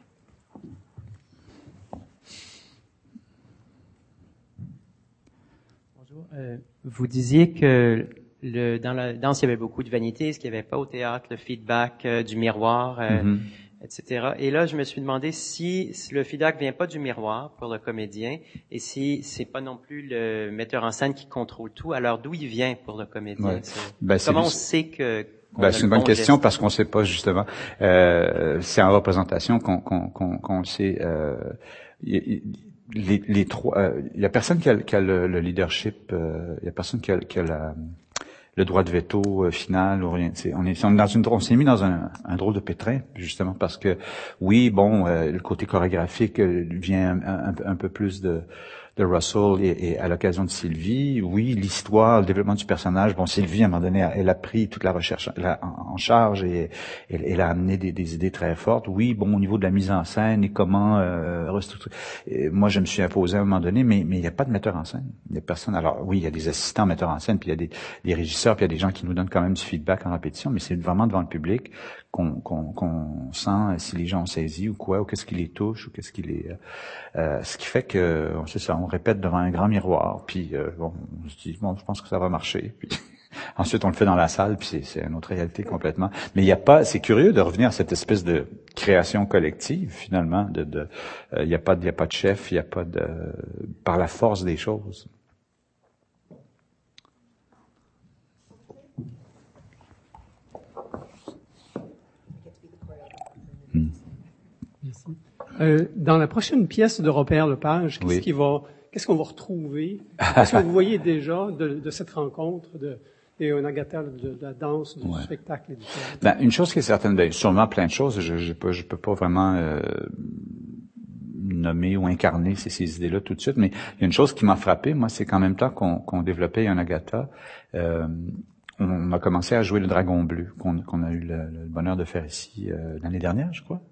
Bonjour. Vous disiez que dans la danse, il y avait beaucoup de vanité, ce qu'il n'y avait pas au théâtre, le feedback du miroir, etc. Et là, je me suis demandé si le feedback vient pas du miroir pour le comédien et si c'est pas non plus le metteur en scène qui contrôle tout, alors d'où il vient pour le comédien? Ouais. Comment on sait que... c'est une bonne question parce qu'on sait pas justement. C'est en représentation qu'on le sait. Les trois, il y a personne qui a le leadership, il y a personne qui a le droit de veto final ou rien. On s'est mis dans un drôle de pétrin justement parce que oui, le côté chorégraphique vient un peu plus de Russell et à l'occasion de Sylvie. Oui, l'histoire, le développement du personnage. Sylvie, à un moment donné, elle a pris toute la recherche en charge et elle a amené des idées très fortes. Oui, au niveau de la mise en scène et comment moi, je me suis imposé à un moment donné, mais il n'y a pas de metteur en scène. Il n'y a personne. Alors oui, il y a des assistants metteurs en scène, puis il y a des régisseurs, puis il y a des gens qui nous donnent quand même du feedback en répétition, mais c'est vraiment devant le public qu'on sent si les gens ont saisi ou quoi, ou qu'est-ce qui les touche, ou qu'est-ce qui les... ce qui fait que, c'est ça, on répète devant un grand miroir, puis on se dit, je pense que ça va marcher, puis ensuite on le fait dans la salle, puis c'est une autre réalité complètement. Mais il n'y a pas, c'est curieux de revenir à cette espèce de création collective, finalement, il n'y a pas de chef, il n'y a pas de... par la force des choses. Merci. Dans la prochaine pièce de Robert Lepage, qu'est-ce qu'on va retrouver? Qu'est-ce que vous voyez déjà de cette rencontre et un Agatha de la danse, du spectacle et du théâtre? Une chose qui est certaine, sûrement plein de choses, je peux pas vraiment nommer ou incarner ces idées-là tout de suite, mais il y a une chose qui m'a frappé, moi, c'est qu'en même temps qu'on développait un Agatha, on a commencé à jouer le Dragon Bleu, qu'on a eu le bonheur de faire ici l'année dernière, je crois.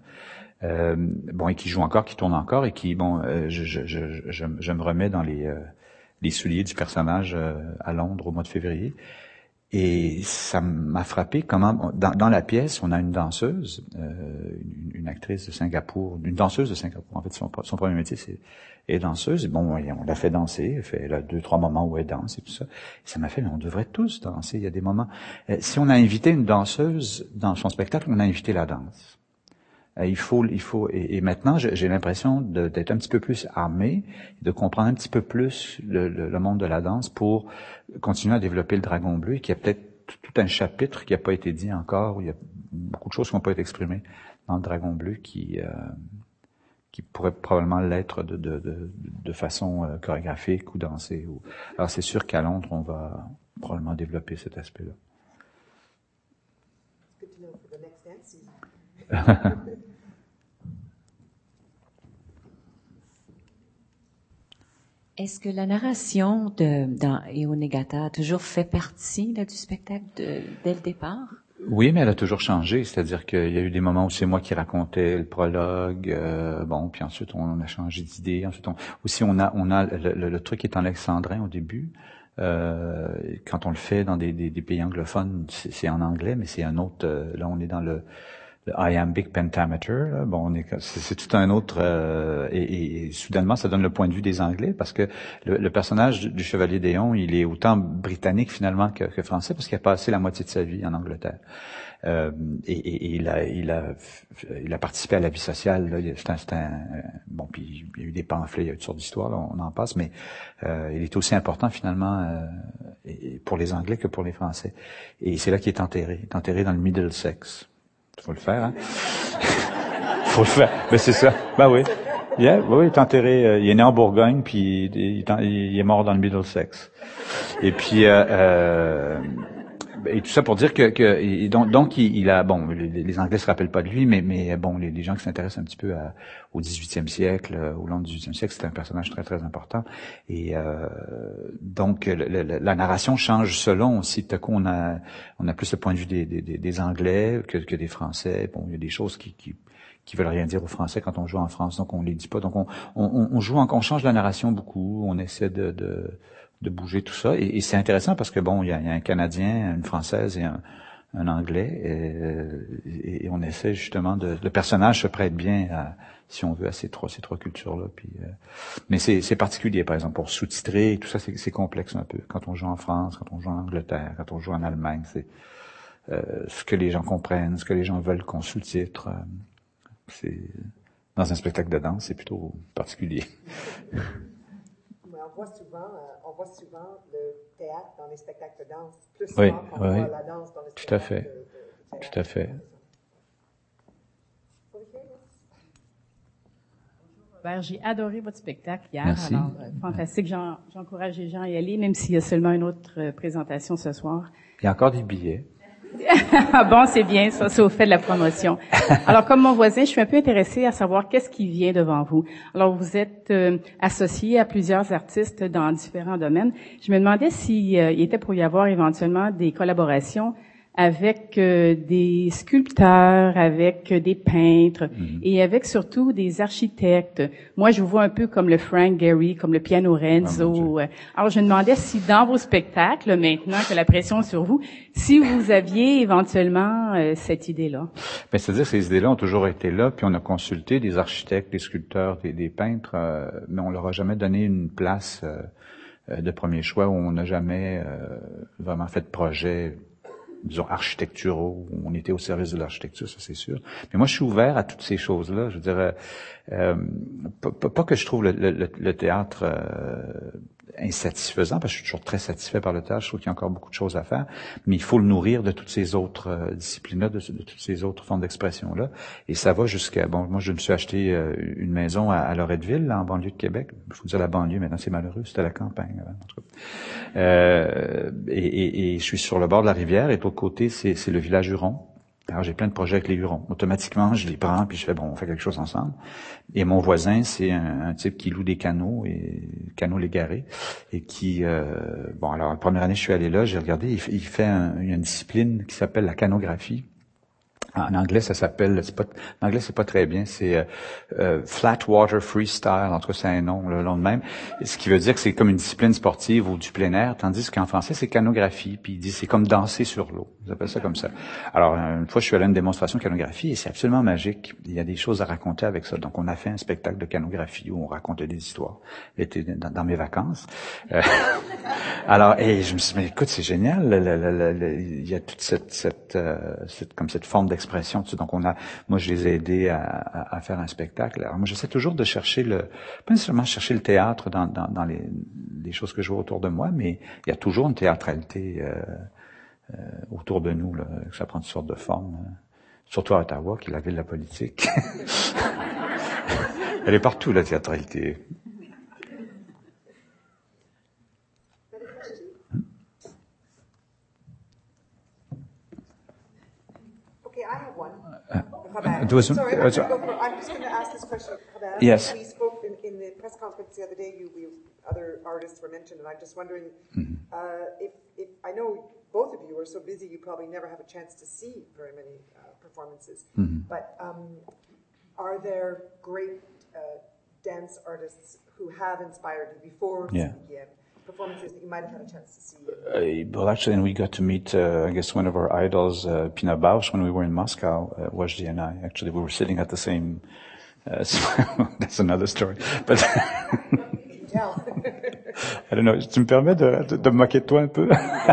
Et qui joue encore, qui tourne encore, et qui, je me remets dans les souliers du personnage à Londres au mois de février. Et ça m'a frappé comment, dans la pièce, on a une danseuse, une actrice de Singapour, une danseuse de Singapour. En fait, son premier métier, est danseuse. Et on l'a fait danser. Elle a 2-3 moments où elle danse et tout ça. Et ça m'a fait, mais on devrait tous danser. Il y a des moments. Si on a invité une danseuse dans son spectacle, on a invité la danse. Il faut, et maintenant, j'ai l'impression d'être un petit peu plus armé, de comprendre un petit peu plus le monde de la danse pour continuer à développer le Dragon Bleu, qui a peut-être tout un chapitre qui n'a pas été dit encore, où il y a beaucoup de choses qui n'ont pas été exprimées dans le Dragon Bleu qui pourrait probablement l'être de façon chorégraphique ou dansée. Alors c'est sûr qu'à Londres, on va probablement développer cet aspect-là. Good to know for the next dance season. Est-ce que la narration dans Eonegata a toujours fait partie du spectacle dès le départ? Oui, mais elle a toujours changé. C'est-à-dire qu'il y a eu des moments où c'est moi qui racontais le prologue, puis ensuite on a changé d'idée. Ensuite, on a le truc qui est en alexandrin au début. Quand on le fait dans des pays anglophones, c'est en anglais, mais c'est un autre. Là, on est dans iambic pentameter. Là. Bon, c'est tout un autre et soudainement ça donne le point de vue des Anglais parce que le personnage du Chevalier d'Éon, il est autant britannique finalement que français parce qu'il a passé la moitié de sa vie en Angleterre. Et il a participé à la vie sociale. Là. Bon, puis il y a eu des pamphlets, il y a eu toutes sortes d'histoires, là, on en passe, mais il est aussi important finalement pour les Anglais que pour les Français. Et c'est là qu'il est enterré. Il est enterré dans le Middlesex. Faut le faire, hein? Faut le faire. Ben c'est ça. Ben oui. Yeah, oui, il est enterré. Il est né en Bourgogne, puis il est mort dans le Middlesex. Et puis et tout ça pour dire que donc il a bon les Anglais se rappellent pas de lui, mais bon les gens qui s'intéressent un petit peu au 18e siècle, au long du 18e siècle, c'était un personnage très très important. Et donc la narration change selon aussi. Tout à coup on a plus le point de vue des Anglais que des Français. Bon, il y a des choses qui veulent rien dire aux Français quand on joue en France, donc on les dit pas. Donc on joue, on change la narration beaucoup, on essaie de bouger tout ça. Et c'est intéressant parce que bon, il y a un Canadien, une Française et un Anglais, et on essaie justement le personnage se prête bien si on veut, à ces trois cultures-là. Puis, mais c'est particulier, par exemple, pour sous-titrer et tout ça, c'est complexe un peu. Quand on joue en France, quand on joue en Angleterre, quand on joue en Allemagne, c'est ce que les gens comprennent, ce que les gens veulent qu'on sous-titre. C'est dans un spectacle de danse, c'est plutôt particulier. On voit souvent le théâtre dans les spectacles de danse, plus souvent qu'on voit la danse dans les spectacles. Tout à fait. Tout à fait. Robert, j'ai adoré votre spectacle hier. Merci. Alors, fantastique. J'encourage les gens à y aller, même s'il y a seulement une autre présentation ce soir. Il y a encore des billets. Bon, c'est bien, ça, c'est au fait de la promotion. Alors, comme mon voisin, je suis un peu intéressée à savoir qu'est-ce qui vient devant vous. Alors, vous êtes associé à plusieurs artistes dans différents domaines. Je me demandais s'il était pour y avoir éventuellement des collaborations avec des sculpteurs, avec des peintres et avec surtout des architectes. Moi, je vous vois un peu comme le Frank Gehry, comme le Piano Renzo. Alors, je me demandais si dans vos spectacles, maintenant que la pression est sur vous, si vous aviez éventuellement cette idée-là. Ben, c'est-à-dire que ces idées-là ont toujours été là, puis on a consulté des architectes, des sculpteurs, des peintres, mais on leur a jamais donné une place de premier choix, où on n'a jamais vraiment fait de projet, disons, architecturaux, où on était au service de l'architecture, ça c'est sûr. Mais moi, je suis ouvert à toutes ces choses-là. Je dirais, pas que je trouve le théâtre insatisfaisant, parce que je suis toujours très satisfait par le théâtre, je trouve qu'il y a encore beaucoup de choses à faire, mais il faut le nourrir de toutes ces autres disciplines-là, de toutes ces autres formes d'expression-là. Et ça va jusqu'à, bon, moi je me suis acheté une maison à Loretteville, là, en banlieue de Québec. Il faut dire la banlieue, maintenant c'est malheureux, c'était la campagne, en tout cas. Et je suis sur le bord de la rivière, et de l'autre côté, c'est le village Huron. Alors, j'ai plein de projets avec les Hurons. Automatiquement, je les prends, puis je fais, bon, on fait quelque chose ensemble. Et mon voisin, c'est un type qui loue des canots, canots légarés, et qui, bon, alors, la première année, je suis allé là, j'ai regardé, il y a une discipline qui s'appelle la canographie. En anglais, ça s'appelle, en anglais, c'est pas très bien, c'est flat water freestyle, en tout cas, c'est un nom, le nom de même. Ce qui veut dire que c'est comme une discipline sportive ou du plein air, tandis qu'en français, c'est canographie, puis il dit c'est comme danser sur l'eau. Ils appellent ça comme ça. Alors, une fois, je suis allé à une démonstration de canographie, et c'est absolument magique. Il y a des choses à raconter avec ça. Donc, on a fait un spectacle de canographie où on racontait des histoires. C'était dans mes vacances. Alors, et je me suis dit, mais écoute, c'est génial. Il y a toute cette forme d'expression. Donc moi je les ai aidés à faire un spectacle. Alors moi j'essaie toujours de chercher pas nécessairement chercher le théâtre dans les choses que je vois autour de moi, mais il y a toujours une théâtralité autour de nous, là, que ça prend toutes sortes de formes. Surtout à Ottawa, qui est la ville de la politique. Elle est partout, la théâtralité. I have one. I'm just going to ask this question. Yes. We spoke in the press conference the other day. Other artists were mentioned, and I'm just wondering if I know both of you are so busy, you probably never have a chance to see very many performances. But are there great dance artists who have inspired you before CBM? performances that you might have had a chance to see? Well, actually, and we got to meet, I guess, one of our idols, Pina Bausch, when we were in Moscow, Wajdi and I. Actually, we were sitting at the same, that's another story. But, I don't know, tu me permets de me moquer de toi un peu?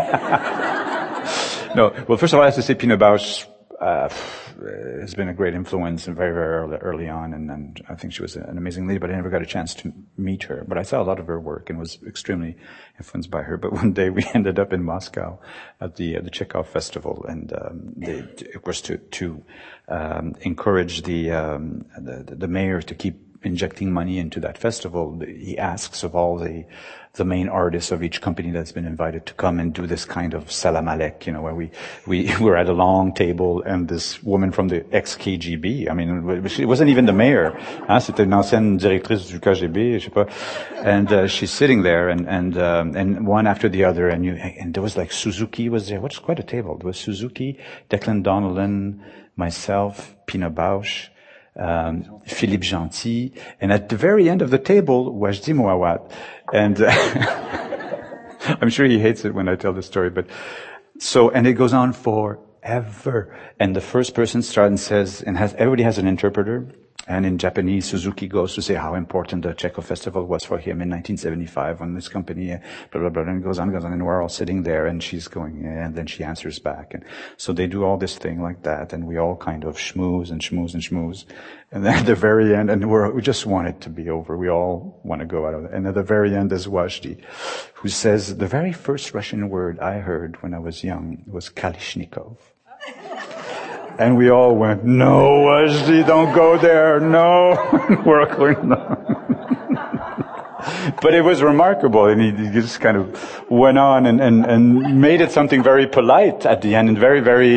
No, well, first of all, I have to say Pina Bausch, has been a great influence very, very early on, and I think she was an amazing lady, but I never got a chance to meet her. But I saw a lot of her work and was extremely influenced by her. But one day we ended up in Moscow at the Chekhov Festival, and it was to encourage the mayor to keep injecting money into that festival. He asks of all the main artists of each company that's been invited to come and do this kind of salam alek, where we were at a long table and this woman from the ex-KGB, I mean, she wasn't even the mayor, c'était une ancienne directrice du KGB, je sais pas, and she's sitting there and one after the other, and there was like Suzuki was there, which is quite a table. There was Suzuki, Declan Donnellan, myself, Pina Bausch, Philippe Gentil, and at the very end of the table, Wajdi Mouawad. And I'm sure he hates it when I tell the story, but and it goes on forever. And the first person starts and says, everybody has an interpreter. And in Japanese, Suzuki goes to say how important the Chekhov Festival was for him in 1975 when this company, blah, blah, blah, and it goes on, and we're all sitting there, and she's going, and then she answers back. And so they do all this thing like that, and we all kind of schmooze. And then at the very end, and we just want it to be over. We all want to go out of it. And at the very end is Wajdi, who says, the very first Russian word I heard when I was young was Kalishnikov. And we all went, no, Wajdi, don't go there, no. We're all going, no. But it was remarkable, and he just kind of went on and made it something very polite at the end, and very, very,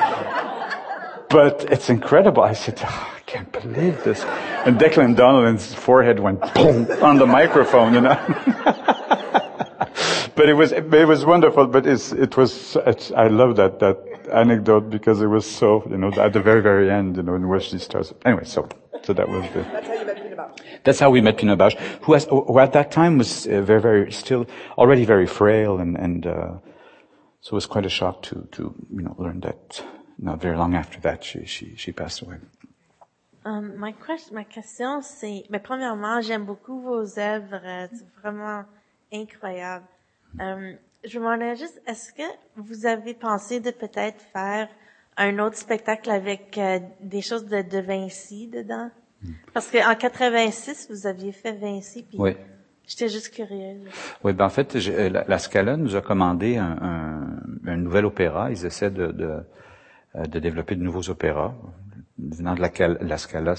but it's incredible. I said, I can't believe this. And Declan Donnellan's forehead went boom on the microphone, But it was wonderful, but I love that anecdote because it was so, at the very, very end, in which she starts. Anyway, so that was the. That's how you met Pina Bausch. That's how we met Pina Bausch, who at that time was very, very, still already very frail, and so it was quite a shock to learn that not very long after that she passed away. Ma question, c'est, mais premièrement, j'aime beaucoup vos œuvres, c'est vraiment incroyable. Je me demandais juste, est-ce que vous avez pensé de peut-être faire un autre spectacle avec des choses de Vinci dedans? Parce qu'en 86, vous aviez fait Vinci, puis oui. J'étais juste curieuse. Oui, en fait, la Scala nous a commandé un nouvel opéra. Ils essaient de développer de nouveaux opéras. Venant de la Scala,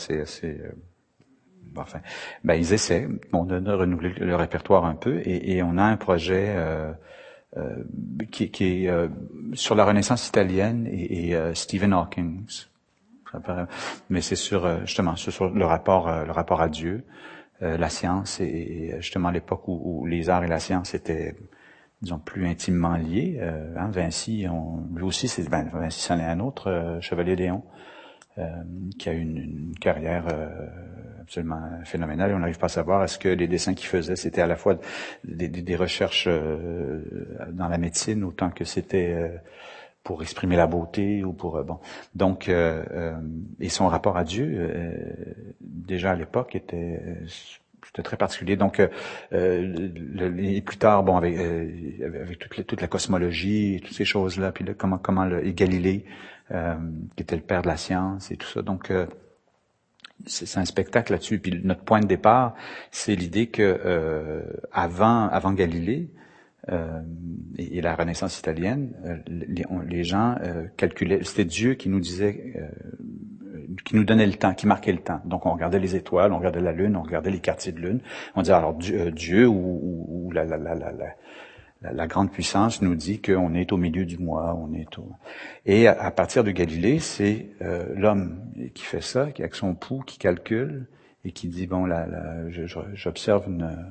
ils essaient de renouveler le répertoire un peu, et on a un projet qui est sur la Renaissance italienne et Stephen Hawking. Mais c'est sur le rapport à Dieu, la science, et justement l'époque où les arts et la science étaient, disons, plus intimement liés. Vinci, lui aussi, Vinci, c'en est un autre, Chevalier Léon, qui a eu une carrière absolument phénoménale, et on n'arrive pas à savoir est-ce que les dessins qu'il faisait, c'était à la fois des recherches dans la médecine, autant que c'était pour exprimer la beauté, ou pour Donc, et son rapport à Dieu, déjà à l'époque, c'était très particulier. Donc, et plus tard, avec toute la cosmologie et toutes ces choses-là, puis et Galilée, qui était le père de la science et tout ça. Donc, c'est un spectacle là-dessus. Puis notre point de départ, c'est l'idée que avant Galilée et la Renaissance italienne, les gens calculaient. C'était Dieu qui nous disait, qui nous donnait le temps, qui marquait le temps. Donc on regardait les étoiles, on regardait la lune, on regardait les quartiers de lune. On disait alors Dieu ou la grande puissance nous dit qu'on est au milieu du mois, et à partir de Galilée, c'est l'homme qui fait ça, qui avec son pouls, qui calcule et qui dit j'observe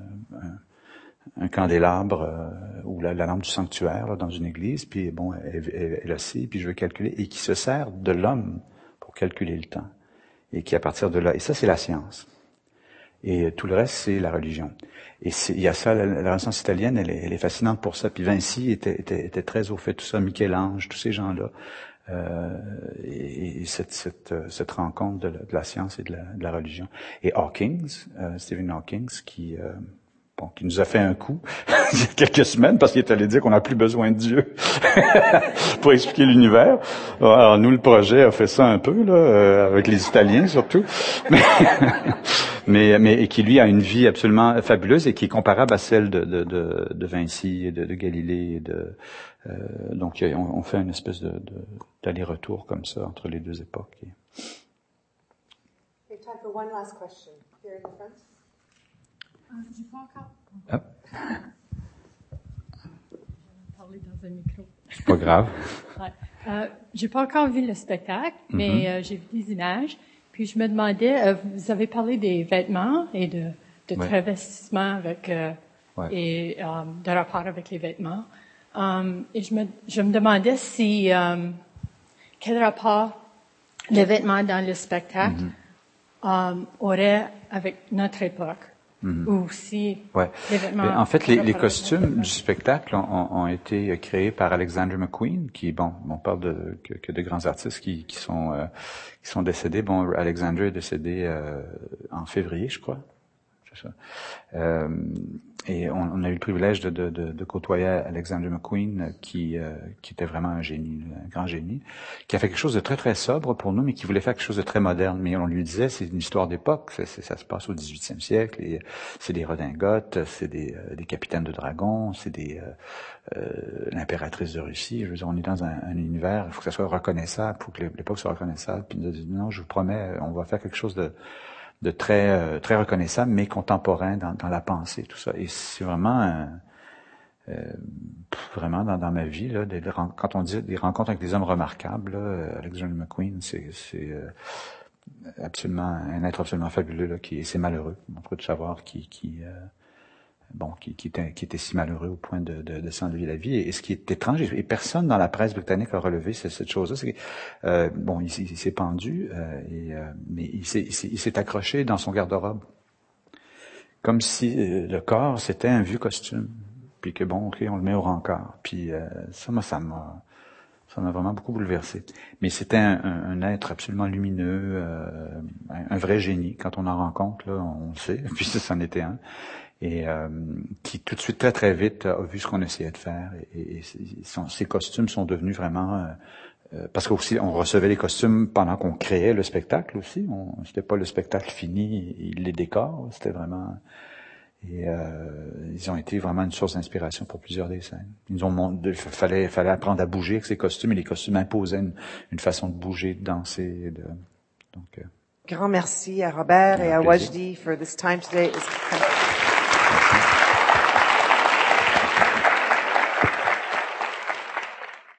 un candélabre ou la lampe du sanctuaire là, dans une église, puis elle aussi, puis je veux calculer, et qui se sert de l'homme pour calculer le temps, et qui à partir de là, et ça c'est la science. Et tout le reste, c'est la religion. Et il y a ça, la Renaissance italienne, elle est fascinante pour ça. Puis Vinci était très au fait de tout ça, Michel-Ange, tous ces gens-là. Et cette rencontre de la science et de la religion. Et Hawking, Stephen Hawking, qui nous a fait un coup il y a quelques semaines parce qu'il est allé dire qu'on n'a plus besoin de Dieu pour expliquer l'univers. Alors nous, le projet a fait ça un peu là, avec les Italiens surtout, mais qui lui a une vie absolument fabuleuse et qui est comparable à celle de Vinci et de Galilée. Donc on fait une espèce d'aller-retour comme ça entre les deux époques. Okay, time for one last question. Here in the front. J'ai pas encore. Ah. Parler dans un micro. C'est pas grave. Ouais. J'ai pas encore vu le spectacle, mais j'ai vu des images. Puis je me demandais, vous avez parlé des vêtements et de travestissement avec et de rapport avec les vêtements. Et je me demandais si quel rapport les vêtements dans le spectacle auraient avec notre époque. Ou si les vêtements... En fait, les costumes du spectacle ont été créés par Alexander McQueen, qui, on parle que de grands artistes qui sont décédés. Bon, Alexander est décédé en février, je crois. C'est ça. Et on a eu le privilège de côtoyer Alexander McQueen, qui était vraiment un génie, un grand génie, qui a fait quelque chose de très très sobre pour nous, mais qui voulait faire quelque chose de très moderne. Mais on lui disait, c'est une histoire d'époque, ça se passe au 18e siècle, et c'est des redingotes, c'est des capitaines de dragons, c'est l'impératrice de Russie. Je veux dire, on est dans un univers, il faut que ça soit reconnaissable, il faut que l'époque soit reconnaissable. Puis nous a dit, non, je vous promets, on va faire quelque chose de très très reconnaissable, mais contemporain dans la pensée, tout ça. Et c'est vraiment vraiment dans ma vie là, quand on dit des rencontres avec des hommes remarquables, là, Alexander McQueen, c'est absolument un être absolument fabuleux là, c'est malheureux, on peut savoir qui était si malheureux au point de s'enlever la vie. Et ce qui est étrange, et personne dans la presse britannique a relevé cette chose-là, c'est que il s'est pendu, mais il s'est accroché dans son garde-robe, comme si le corps c'était un vieux costume, puis que on le met au rencard. Puis ça m'a vraiment beaucoup bouleversé. Mais c'était un être absolument lumineux, un vrai génie. Quand on en rencontre, là, on le sait. Puis c'en était un. Et qui tout de suite, très très vite, a vu ce qu'on essayait de faire. Et ses costumes sont devenus vraiment... parce qu'aussi, on recevait les costumes pendant qu'on créait le spectacle aussi. C'était pas le spectacle fini, les décors. C'était vraiment... Et ils ont été vraiment une source d'inspiration pour plusieurs des scènes. Ils nous ont fallait apprendre à bouger avec ces costumes, et les costumes imposaient une façon de bouger, de danser. Donc, grand merci à Robert et à Wajdi for this time today.